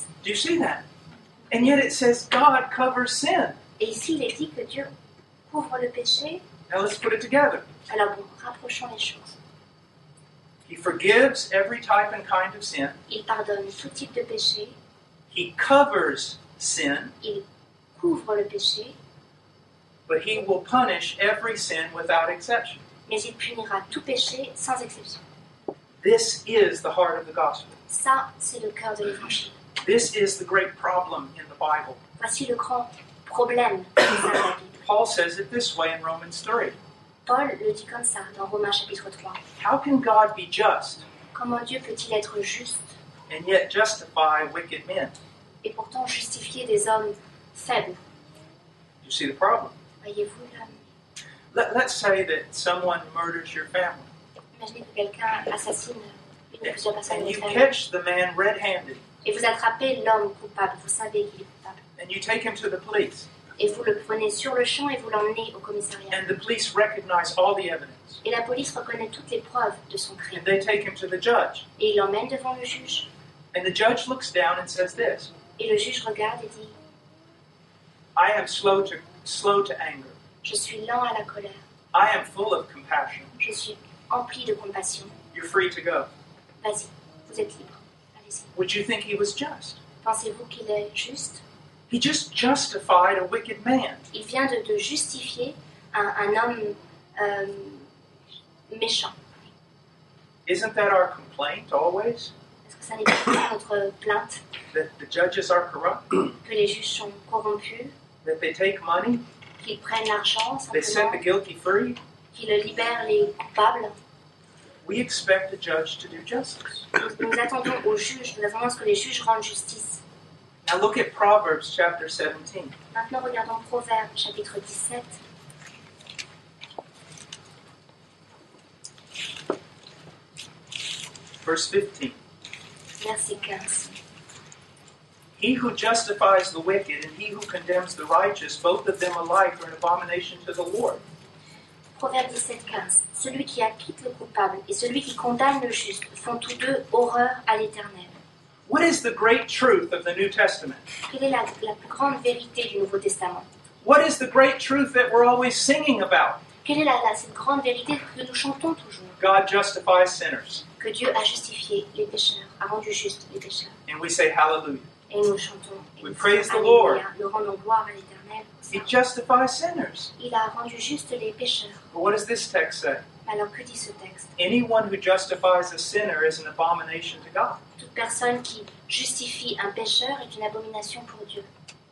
justice. Do you see that? And yet it says God covers sin. Et ici, il est dit que Dieu couvre le péché. Now let's put it together. Alors bon, rapprochons les choses. He forgives every type and kind of sin. Il pardonne tout type de péché. He covers sin, Il couvre le péché. but he will punish every sin without exception. Mais il punira tout péché sans exception. This is the heart of the gospel. Ça, c'est le cœur de l'évangile. This is the great problem in the Bible. Voici le grand problème de la Bible. Paul says it this way in Romans 3. Paul le dit comme ça dans Romains chapitre 3. How can God be just Comment Dieu peut-il être juste and yet justify wicked men? et pourtant justifier des hommes faibles? You see the problem? Voyez-vous là? Let's say that someone murders your family Imaginez que quelqu'un assassine une ou plusieurs personnes de and votre you famille catch the man red-handed et vous attrapez l'homme coupable, vous savez qu'il est coupable. and you take him to the police Et vous le prenez sur le champ et vous l'emmenez au commissariat. and the police recognize all the evidence Et la police reconnaît toutes les preuves de son crime. and they take him to the judge Et il l'emmène devant le juge. and the judge looks down and says this, Et le juge regarde et dit, I am slow to anger. je suis lent à la colère. I am full of compassion. Je suis empli de compassion. You're free to go. Vas-y, vous êtes libre. Allez-y. Would you think he was just? Pensez-vous qu'il est juste? He just justified a wicked man. Il vient de justifier un homme méchant. Isn't that our complaint always? Est-ce que ça n'est pas notre plainte That the judges are corrupt? que les juges sont corrompus, That they take money? qu'ils prennent l'argent They set simplement, the guilty free? qu'ils libèrent les coupables? We expect the judge to do justice. Nous attendons aux juges, nous attendons à ce que les juges rendent justice. Now look at Proverbs chapter 17. Maintenant, regardons Proverbes chapitre 17. Verse 15. Verset 15. He who justifies the wicked and he who condemns the righteous, both of them alike are an abomination to the Lord. Proverbe 17, 15. Celui qui acquitte le coupable et celui qui condamne le juste font tous deux horreur à l'Éternel. What is the great truth of the New Testament? Quelle est la plus grande vérité du Nouveau Testament? What is the great truth that we're always singing about? Quelle est cette grande vérité que nous chantons toujours? God justifies sinners. Que Dieu a justifié les pécheurs, a rendu juste les pécheurs. And we say hallelujah. Et nous chantons. Et We nous praise disons, the Lord. Alléluia, nous rendons gloire à l'Éternel. He justifies sinners. Il a rendu juste les pécheurs. But what does this text say? Alors que dit ce texte? Anyone who justifies a sinner is an abomination to God. Toute personne qui justifie un pécheur est une abomination pour Dieu.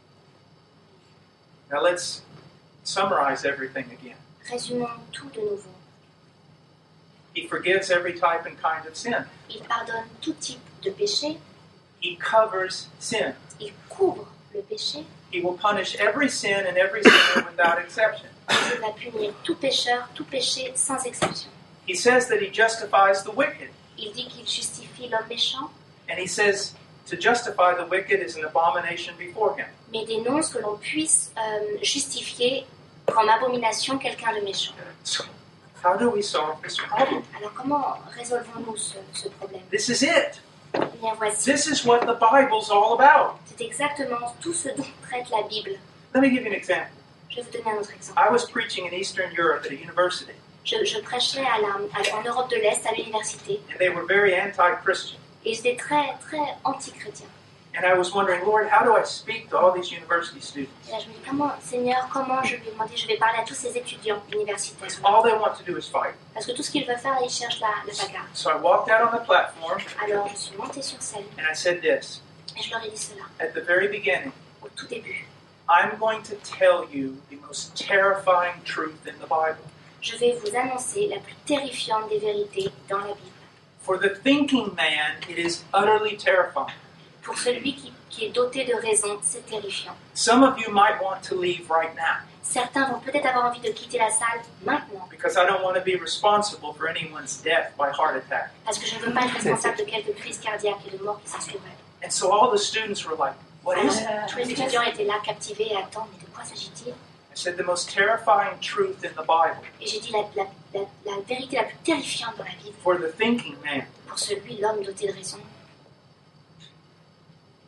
Now let's summarize everything again. Résumons tout de nouveau. He forgives every type and kind of sin. Il pardonne tout type de péché. He covers sin. Il couvre le péché. He will punish every sin and every sinner without exception. Il va punir tout pécheur, tout péché sans exception. He says that he justifies the wicked. Il dit qu'il justifie l'homme méchant, And he says to justify the wicked is an abomination before him. mais dénonce que l'on puisse justifier comme abomination quelqu'un de méchant. So, how do we solve this problem? Alors comment résolvons-nous ce problème? This is it. Eh bien voici, This is what the Bible's all about. c'est exactement tout ce dont traite la Bible. Let me give you an example. Je vais vous donner un autre exemple. I was preaching in Eastern Europe at a university, Je prêchais en Europe de l'Est à l'université and they were very anti-Christian. et j'étais très très anti-chrétien. And I was wondering, Lord, how do I speak to all these university students? Et là je me dis, Seigneur, comment je vais demander, je vais parler à tous ces étudiants universitaires? All they want to do is fight. Parce que tout ce qu'ils veulent faire, ils cherchent la bagarre. So I walked out on the platform Alors je suis montée sur scène and I said this. et je leur ai dit cela At the very beginning, au tout début. I'm going to tell you the most terrifying truth in the Bible. Je vais vous annoncer la plus terrifiante des vérités dans la Bible. For the thinking man, it is utterly terrifying. Pour celui qui est doté de raison, c'est terrifiant. Some of you might want to leave right now Certains vont peut-être avoir envie de quitter la salle maintenant, because I don't want to be responsible for anyone's death by heart attack. parce que je ne veux pas être responsable de quelques crises cardiaques et de morts qui s'ensuivraient. And so all the students were like, what is it? Tous les étudiants étaient là, captivés et attendent, mais de quoi s'agit-il? I said the most terrifying truth in the Bible Et j'ai dit la vérité la plus terrifiante dans la Bible, for the thinking man pour celui, l'homme doté de raison,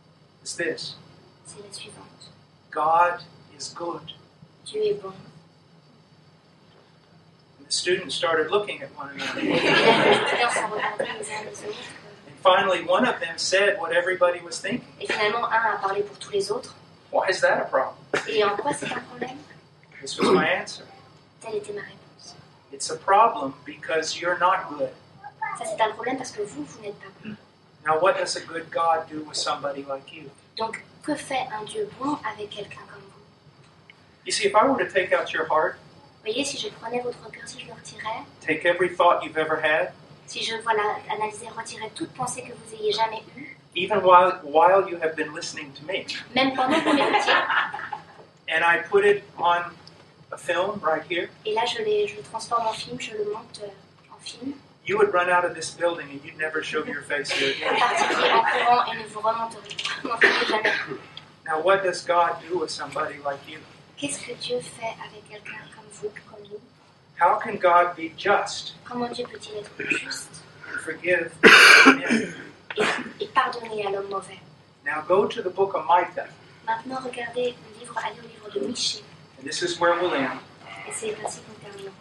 is this: c'est la suivante. God is good. Dieu est bon. And the students started looking at one another. Et là, les étudiants sont regardés les uns les autres. And finally, one of them said what everybody was thinking. Et finalement, un a parlé pour tous les autres. Why is that a problem? Et en quoi c'est un problème? This was my answer. Telle était ma réponse. It's a problem because you're not good. Ça, c'est un problème parce que vous n'êtes pas bon. Now, what does a good God do with somebody like you? Donc, que fait un Dieu bon avec quelqu'un comme vous? You see, if I were to take out your heart, Vous voyez, si je prenais votre cœur, si je le retirais, take every thought you've ever had, si je analysais, retirais toute pensée que vous ayez jamais eue, even while you have been listening to me, même pendant que vous m'écoutiez, and I put it on a film right here, et là je le transforme en film, je le monte en film, you would run out of this building and you'd never show your face here vous again. partiriez en courant et ne vous remonteriez jamais. Now, what does God do with somebody like you? Qu'est-ce que Dieu fait avec quelqu'un comme vous, comme nous? How can God be just Comment Dieu peut-il être juste and forgive sin? et pardonner à l'homme mauvais? Now, go to the book of Micah, Maintenant, regardez le livre, allez au livre de Michée, and this is where we'll end. et c'est ainsi que nous terminerons.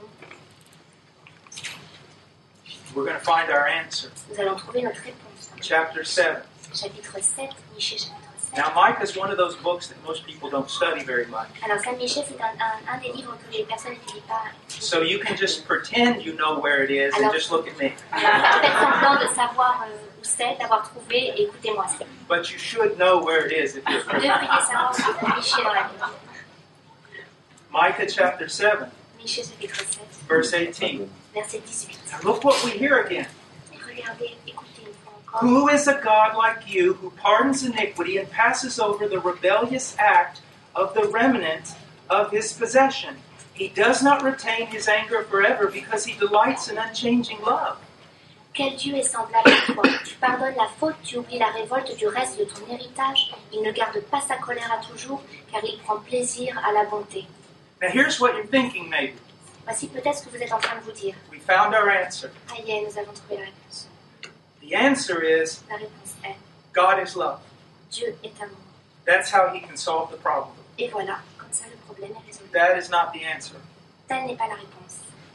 We're going to find our answer. Nous allons trouver notre réponse. Chapter 7. Chapitre 7, Michée, chapitre 7. Now, Micah is one of those books that most people don't study very much. Alors, Saint Michée, c'est un des livres que les personnes n'étudient pas. So you can just pretend you know where it is and just look at me. Faites semblant de savoir où c'est, d'avoir trouvé, et écoutez-moi. But you should know where it is if you're Vous devriez savoir ce que Michée dans la Bible. Micah chapter 7, Michée, chapitre 7, verse 18. verset 18. Now look what we hear again. Regardez, écoutez une fois encore. Who is a God like you who pardons iniquity and passes over the rebellious act of the remnant of his possession? He does not retain his anger forever because he delights in unchanging love. Quel Dieu est semblable à toi? Tu pardonnes la faute, tu oublies la révolte du reste de ton héritage. Il ne garde pas sa colère à toujours, car il prend plaisir à la bonté. Now here's what you're thinking maybe. Voici peut-être ce que vous êtes en train de vous dire. We found our answer. Ah, yeah, nous avons trouvé la réponse. The answer is La réponse est God is love. Dieu est amour. That's how he can solve the problem. Et voilà, comme ça le problème est résolu. That is not the answer. Telle n'est pas la réponse.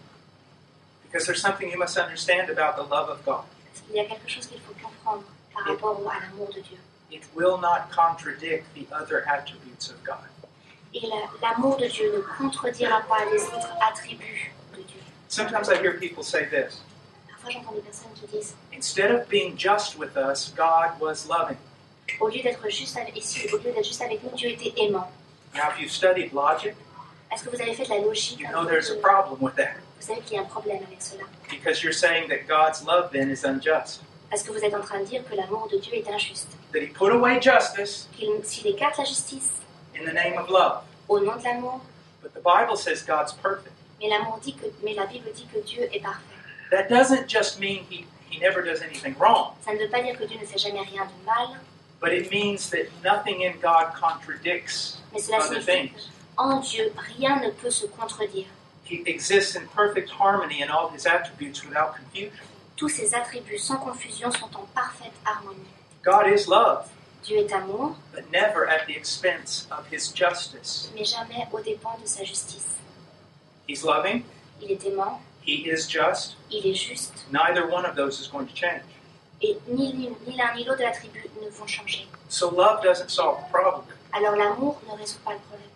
Because there's something you must understand about the love of God. Parce qu'il y a quelque chose qu'il faut comprendre par rapport à l'amour de Dieu. It will not contradict the other attributes of God. Et l'amour de Dieu ne contredira pas les autres attributs de Dieu. Sometimes I hear people say this. Parfois j'entends des personnes qui disent, Instead of being just with us, God was loving. au lieu d'être juste avec, ici, au lieu d'être juste avec nous, Dieu était aimant. Now, if you've studied logic, Est-ce que vous avez fait de la logique? you know there's a problem with that. Vous savez qu'il y a un problème avec cela. Because you're saying that God's love then is unjust. Parce que vous êtes en train de dire que l'amour de Dieu est injuste. That he put away justice S'il écarte la justice in the name of love. au nom de l'amour, But the Bible says God's perfect. mais la Bible dit que Dieu est parfait. That doesn't just mean he never does anything wrong. Ça ne veut pas dire que Dieu ne fait jamais rien de mal, But it means that nothing in God contradicts mais cela other signifie things. qu'en Dieu, rien ne peut se contredire. He exists in perfect harmony in all his attributes without confusion. Tous ses attributs sans confusion sont en parfaite harmonie. God is love, Dieu est amour, but never at the expense of his justice. mais jamais aux dépens de sa justice. He's loving, Il est aimant, he is just. il est juste, Neither one of those is going to change. et ni l'un ni l'autre de l'attribut ne vont changer. So love doesn't solve the problem. Alors l'amour ne résout pas le problème.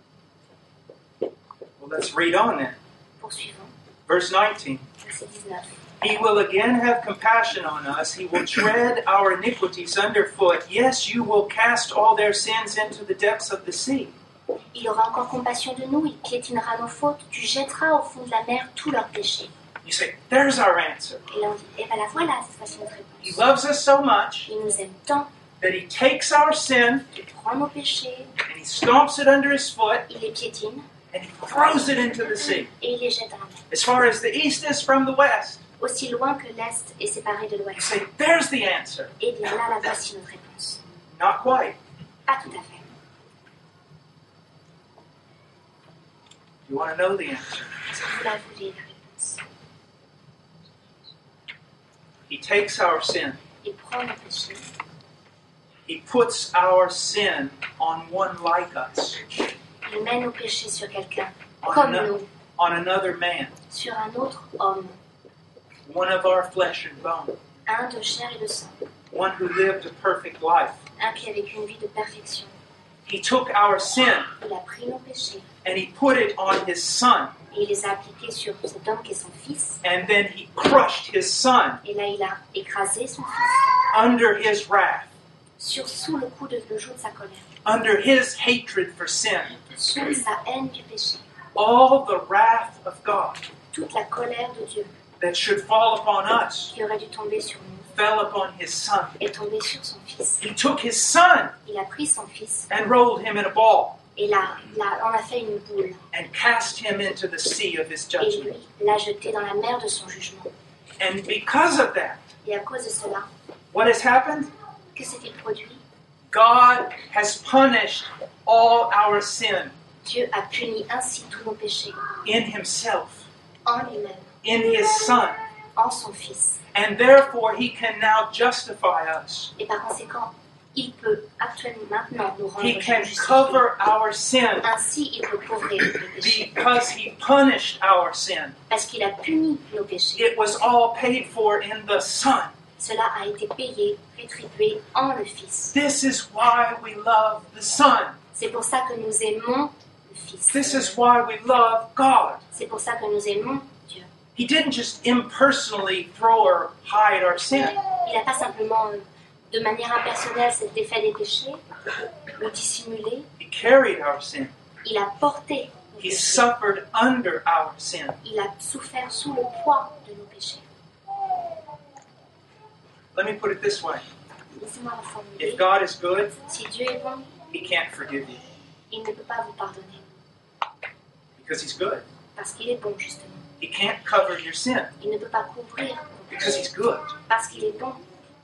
Well, let's read on then. Poursuivons, Verse 19. verset 19. He will again have compassion on us. He will tread our iniquities underfoot. Yes, you will cast all their sins into the depths of the sea. Il aura encore compassion de nous, il piétinera nos fautes, tu jetteras au fond de la mer tous leurs péchés. You say, there's our answer. Et là on dit, et bien la voilà, cette fois-ci notre He réponse. loves us so much Il nous aime tant that he takes our sin qu'il prend nos péchés, and he stomps it under his foot il les piétine and he throws it into the sea. et il les jette dans la mer. As far as the east is from the west. Aussi loin que l'Est est séparé de You l'Ouest. say, there's the answer. Et bien là, la voici notre réponse. Not quite. Pas tout à fait. You want to know the answer. Est-ce que vous la voulez, la réponse? He takes our sin. Il prend nos péchés, He puts our sin on one like us, Il met nos péchés sur quelqu'un, on, comme ano- nous, on another man, sur un autre homme, one of our flesh and bone, un de chair et de sang, one who lived a perfect life. un qui a vécu une vie de perfection. He took our sin Il a pris nos péchés and he put it on his son, et il les a appliqués sur cet homme qui est son fils. and then he crushed his son Et là, il a écrasé son fils under his wrath, sous le coup de le joug de sa colère, under his hatred for sin. sous sa haine du péché. All the wrath of God Toute la colère de Dieu that should fall upon us qui aurait dû tomber sur nous fell upon his son. est tombée sur son fils. He took his son Il a pris son fils and rolled him in a ball et en a fait une boule and cast him into the sea of his et judgment. lui l'a jeté dans la mer de son jugement. And because of that, Et à cause de cela, what has happened? que s'est-il produit? God has punished all our sin Dieu a puni ainsi tous nos péchés in himself, en lui-même, in his son. en son fils. And therefore he can now justify us. Et par conséquent, il peut actuellement maintenant nous rendre He can justifiés. cover our sin Ainsi, il peut couvrir nos péchés. because he punished our sin. Parce qu'il a puni nos péchés. It was all paid for in the Son. Cela a été payé, rétribué en le Fils. This is why we love the Son. C'est pour ça que nous aimons le Fils. This is why we love God. C'est pour ça que nous aimons Dieu. He didn't just impersonally throw or hide our sin. Il n'a pas simplement, de manière impersonnelle, s'est défait des péchés ou dissimulé. He carried our sin. Il a porté nos He péchés. suffered under our sin. Il a souffert sous le poids de nos péchés. Let me put it this way. Laissez-moi reformuler. If God is good, Si Dieu est bon, he can't forgive you il ne peut pas vous pardonner. because he's good. Parce qu'il est bon, justement. He can't cover your sin Il ne peut pas couvrir vos because péchés. he's good. Parce qu'il est bon.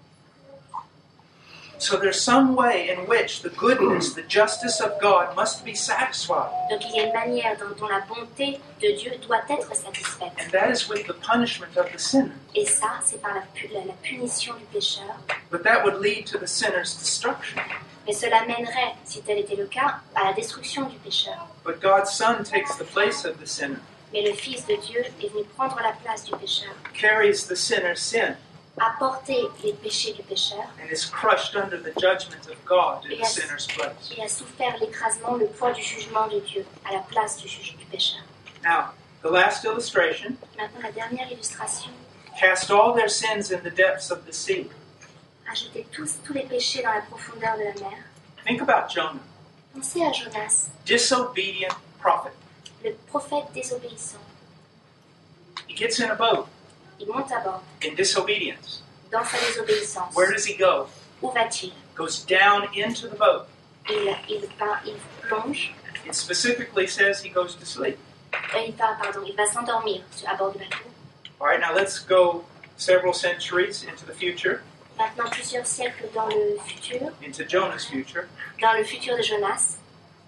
So there's some way in which the goodness, the justice of God must be satisfied. Donc il y a une manière dont la bonté de Dieu doit être satisfaite. And that is with the punishment of the sinner. Et ça, c'est par la punition du pécheur. But that would lead to the sinner's destruction. Mais cela mènerait, si tel était le cas, à la destruction du pécheur. But God's Son takes the place of the sinner, Mais le Fils de Dieu est venu prendre la place du pécheur, carries the sinner's sin, a porté les péchés du pécheur and is crushed under the judgment of God in the Yes. sinner's place. et a souffert l'écrasement, le poids du jugement de Dieu à la place du pécheur. Now, the last illustration, Maintenant, la dernière illustration. cast all their sins in the depths of the sea. A jeté tous les péchés dans la profondeur de la mer. Think about Jonah, Pensez à Jonas, disobedient prophet. le prophète désobéissant. He gets in a boat Il monte à bord, in disobedience. dans sa désobéissance. Where does he go? Où va-t-il? Goes down into the boat. Il plonge, It specifically says he goes to sleep. il va s'endormir à bord du bateau. All right, now let's go several centuries into the future, Maintenant, plusieurs siècles dans le futur, into Jonah's future. dans le futur de Jonas,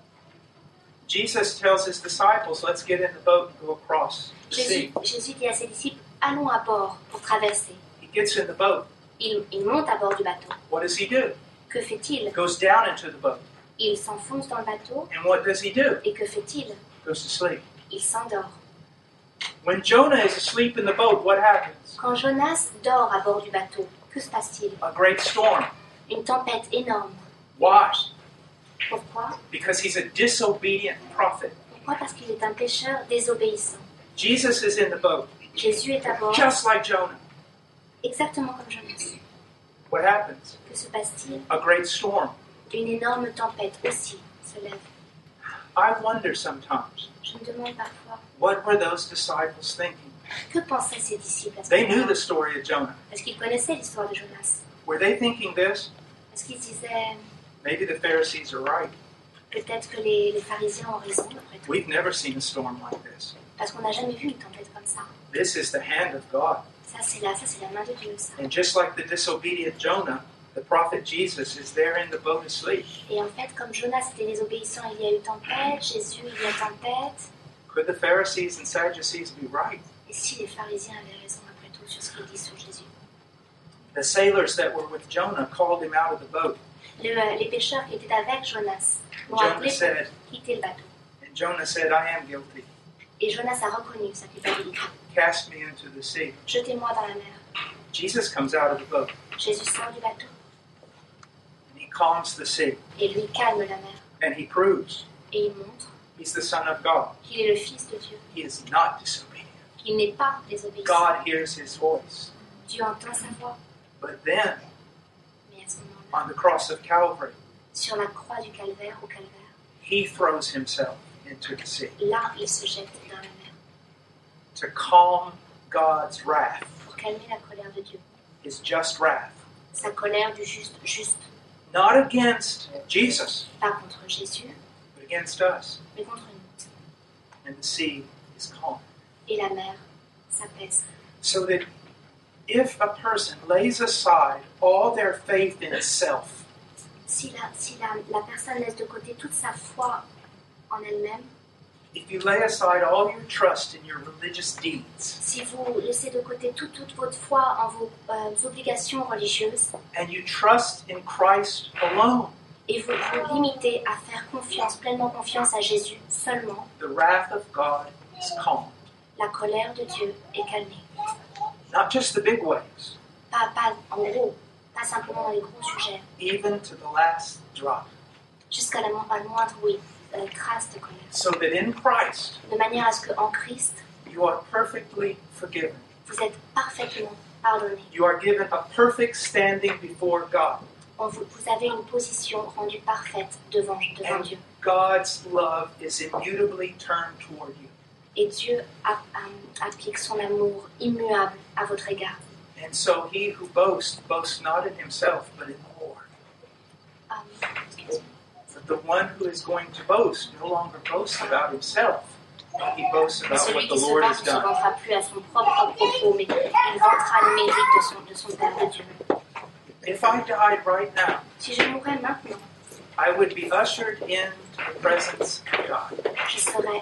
Jesus tells his disciples, let's get in the boat and go across the sea. Jésus dit à ses disciples, allons à bord pour traverser. He gets in the boat. Il monte à bord du bateau. What does he do? Que fait-il? Goes down into the boat. Il s'enfonce dans le bateau. And what does he do? Et que fait-il? Goes to sleep. Il s'endort. When Jonah is asleep in the boat, what happens? Quand Jonas dort à bord du bateau, que se passe-t-il? A great storm. Une tempête énorme. Why? Pourquoi? Because he's a disobedient prophet. Pourquoi? Parce qu'il est un pécheur désobéissant. Jesus is in the boat, Jésus est à bord, just like Jonah. exactement comme Jonas. What happens? Que se passe-t-il? A great storm. Une énorme tempête aussi se lève. I wonder sometimes, Je me demande parfois, what were those disciples thinking? que pensaient ces disciples à ce They knew moment-là? the story of Jonah. Parce qu'ils connaissaient l'histoire de Jonas. Were they thinking this? Parce qu'ils disaient, Maybe the Pharisees are right. peut-être que les pharisiens ont raison, après tout. We've never seen a storm like this. Parce qu'on n'a jamais vu une tempête comme ça. This is the hand of God. Ça, c'est la main de Dieu, ça. And just like the disobedient Jonah, the prophet Jesus is there in the boat asleep. Et en fait, comme Jonas était désobéissant, il y a eu tempête, Jésus, il y a tempête. Could the Pharisees and Sadducees be right? Et si les pharisiens avaient raison, après tout, sur ce qu'ils disent sur Jésus? The sailors that were with Jonah called him out of the boat. Les pêcheurs qui étaient avec Jonas l'ont Jonah appelé said, pour quitter le bateau. and Jonah said, I am guilty. Et Jonas a reconnu sa culpabilité. Cast me into the sea. Jetez-moi dans la mer. Jesus comes out of the boat Jésus sort du bateau and he calms the sea et lui calme la mer. and he proves Et il montre he's the Son of God. qu'il est le Fils de Dieu, He is not disobedient. qu'il n'est pas désobéissant. God hears his voice. Dieu entend sa voix. But then, Mais à ce moment-là, on the cross of Calvary, sur la croix du calvaire, au calvaire, he throws himself into the sea là, il se jette dans la mer to calm God's wrath, pour calmer la colère de Dieu. his just wrath, Sa colère du juste, not against Jesus, pas contre Jésus, but against us. mais contre nous. And the sea is calm. Et la mer s'apaise. So that if a person lays aside all their faith in self, Si la personne laisse de côté toute sa foi en elle-même, if you lay aside all your trust in your religious deeds, si vous laissez de côté toute votre foi en vos obligations religieuses, and you trust in Christ alone, et vous vous limitez à faire confiance, pleinement confiance à Jésus seulement, the wrath of God is calmed. la colère de Dieu est calmée. Not just the big waves, Pas en gros, pas simplement dans les gros sujets, even to the last drop. jusqu'à la moindre, trace de colère. So that in Christ, De manière à ce qu'en Christ, you are perfectly forgiven. vous êtes parfaitement pardonné. You are given a perfect standing before God. Vous avez une position rendue parfaite devant And Dieu. God's love is immutably turned toward you. Et Dieu applique son amour immuable à votre égard. And so he who boasts not in himself, but in the Lord. Excuse me. But the one who is going to boast no longer boasts about himself. He boasts Mais about celui what the qui se Lord vante has ne se done. vantera plus à son propre propos, mais il vantera le mérite de son Père de Dieu. If I died right now, Si je mourais maintenant, I would be ushered into the presence of God je serais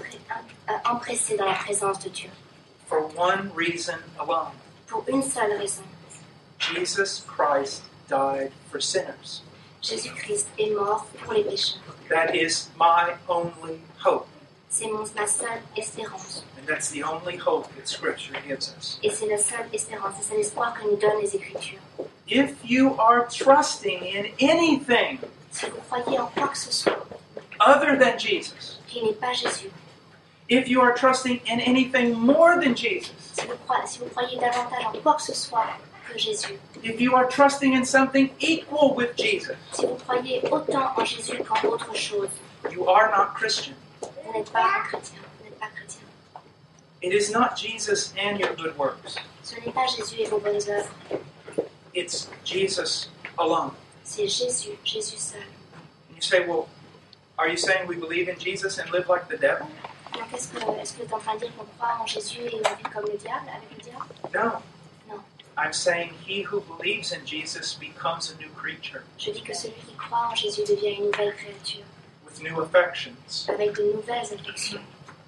empressé dans la présence de Dieu. for one reason alone. Pour une seule raison. Jesus Christ died for sinners. Jésus-Christ est mort pour les pécheurs. That is my only hope. C'est ma seule espérance. And that's the only hope that Scripture gives us. Et c'est la seule espérance, c'est l'espoir que nous donnent les Écritures. If you are trusting in anything Si vous croyez en quoi que ce soit other than Jesus, qui n'est pas Jésus, if you are trusting in anything more than Jesus, si vous croyez davantage en quoi que ce soit que Jésus, if you are trusting in something equal with Jesus, si vous croyez autant en Jésus qu'en autre chose, you are not Christian. vous n'êtes pas un chrétien, vous n'êtes pas chrétien. It is not Jesus and your good works. Ce n'est pas Jésus et vos bonnes œuvres, It's Jesus alone. c'est Jésus, Jésus seul. And you say, well, are you saying we believe in Jesus and live like the devil? Donc est-ce que tu es en train de dire qu'on croit en Jésus et on vit comme le diable, avec le diable? No. No. I'm saying he who believes in Jesus becomes a new creature Je dis que celui qui croit en Jésus devient une nouvelle créature, with new affections. avec de nouvelles affections,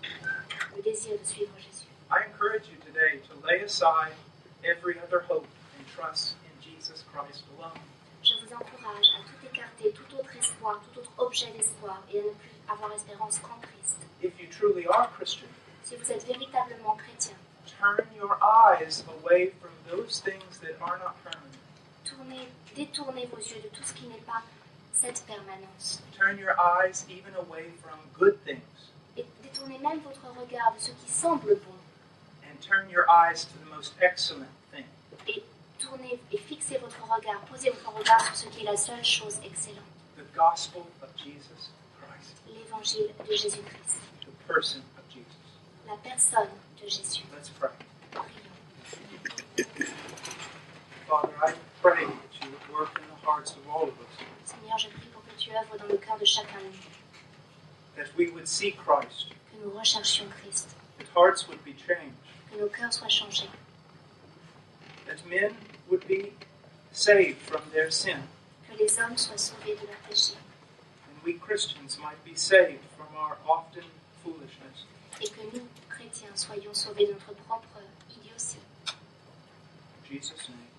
le désir de suivre Jésus. I encourage you today to lay aside every other hope and trust in Jesus Christ alone. Je vous encourage à tout écarter, tout autre espoir, tout autre objet d'espoir et à ne plus avoir espérance qu'en Christ. If you truly are Christian, Si vous êtes véritablement chrétien, turn your eyes away from those things that are not permanent. détournez vos yeux de tout ce qui n'est pas cette permanence. Turn your eyes even away from good things Et détournez même votre regard de ce qui semble bon. and turn your eyes to the most excellent thing. Et tournez et fixez votre regard, posez votre regard sur ce qui est la seule chose excellente. The gospel of Jesus Christ, L'évangile de Jésus-Christ. the person of Jesus. La personne de Jésus. Let's pray. Prions. Father, I pray that you would work in the hearts of all of us, Seigneur, je prie pour que tu œuvres dans le cœur de chacun de nous. that we would see Christ, Que nous recherchions Christ. that hearts would be changed, Que nos cœurs soient changés. that men would be saved from their sin, Que les hommes soient sauvés de leur péché. and we Christians might be saved from our often foolishness. Et que nous, chrétiens, soyons sauvés de notre propre idiotie. In Jesus' name.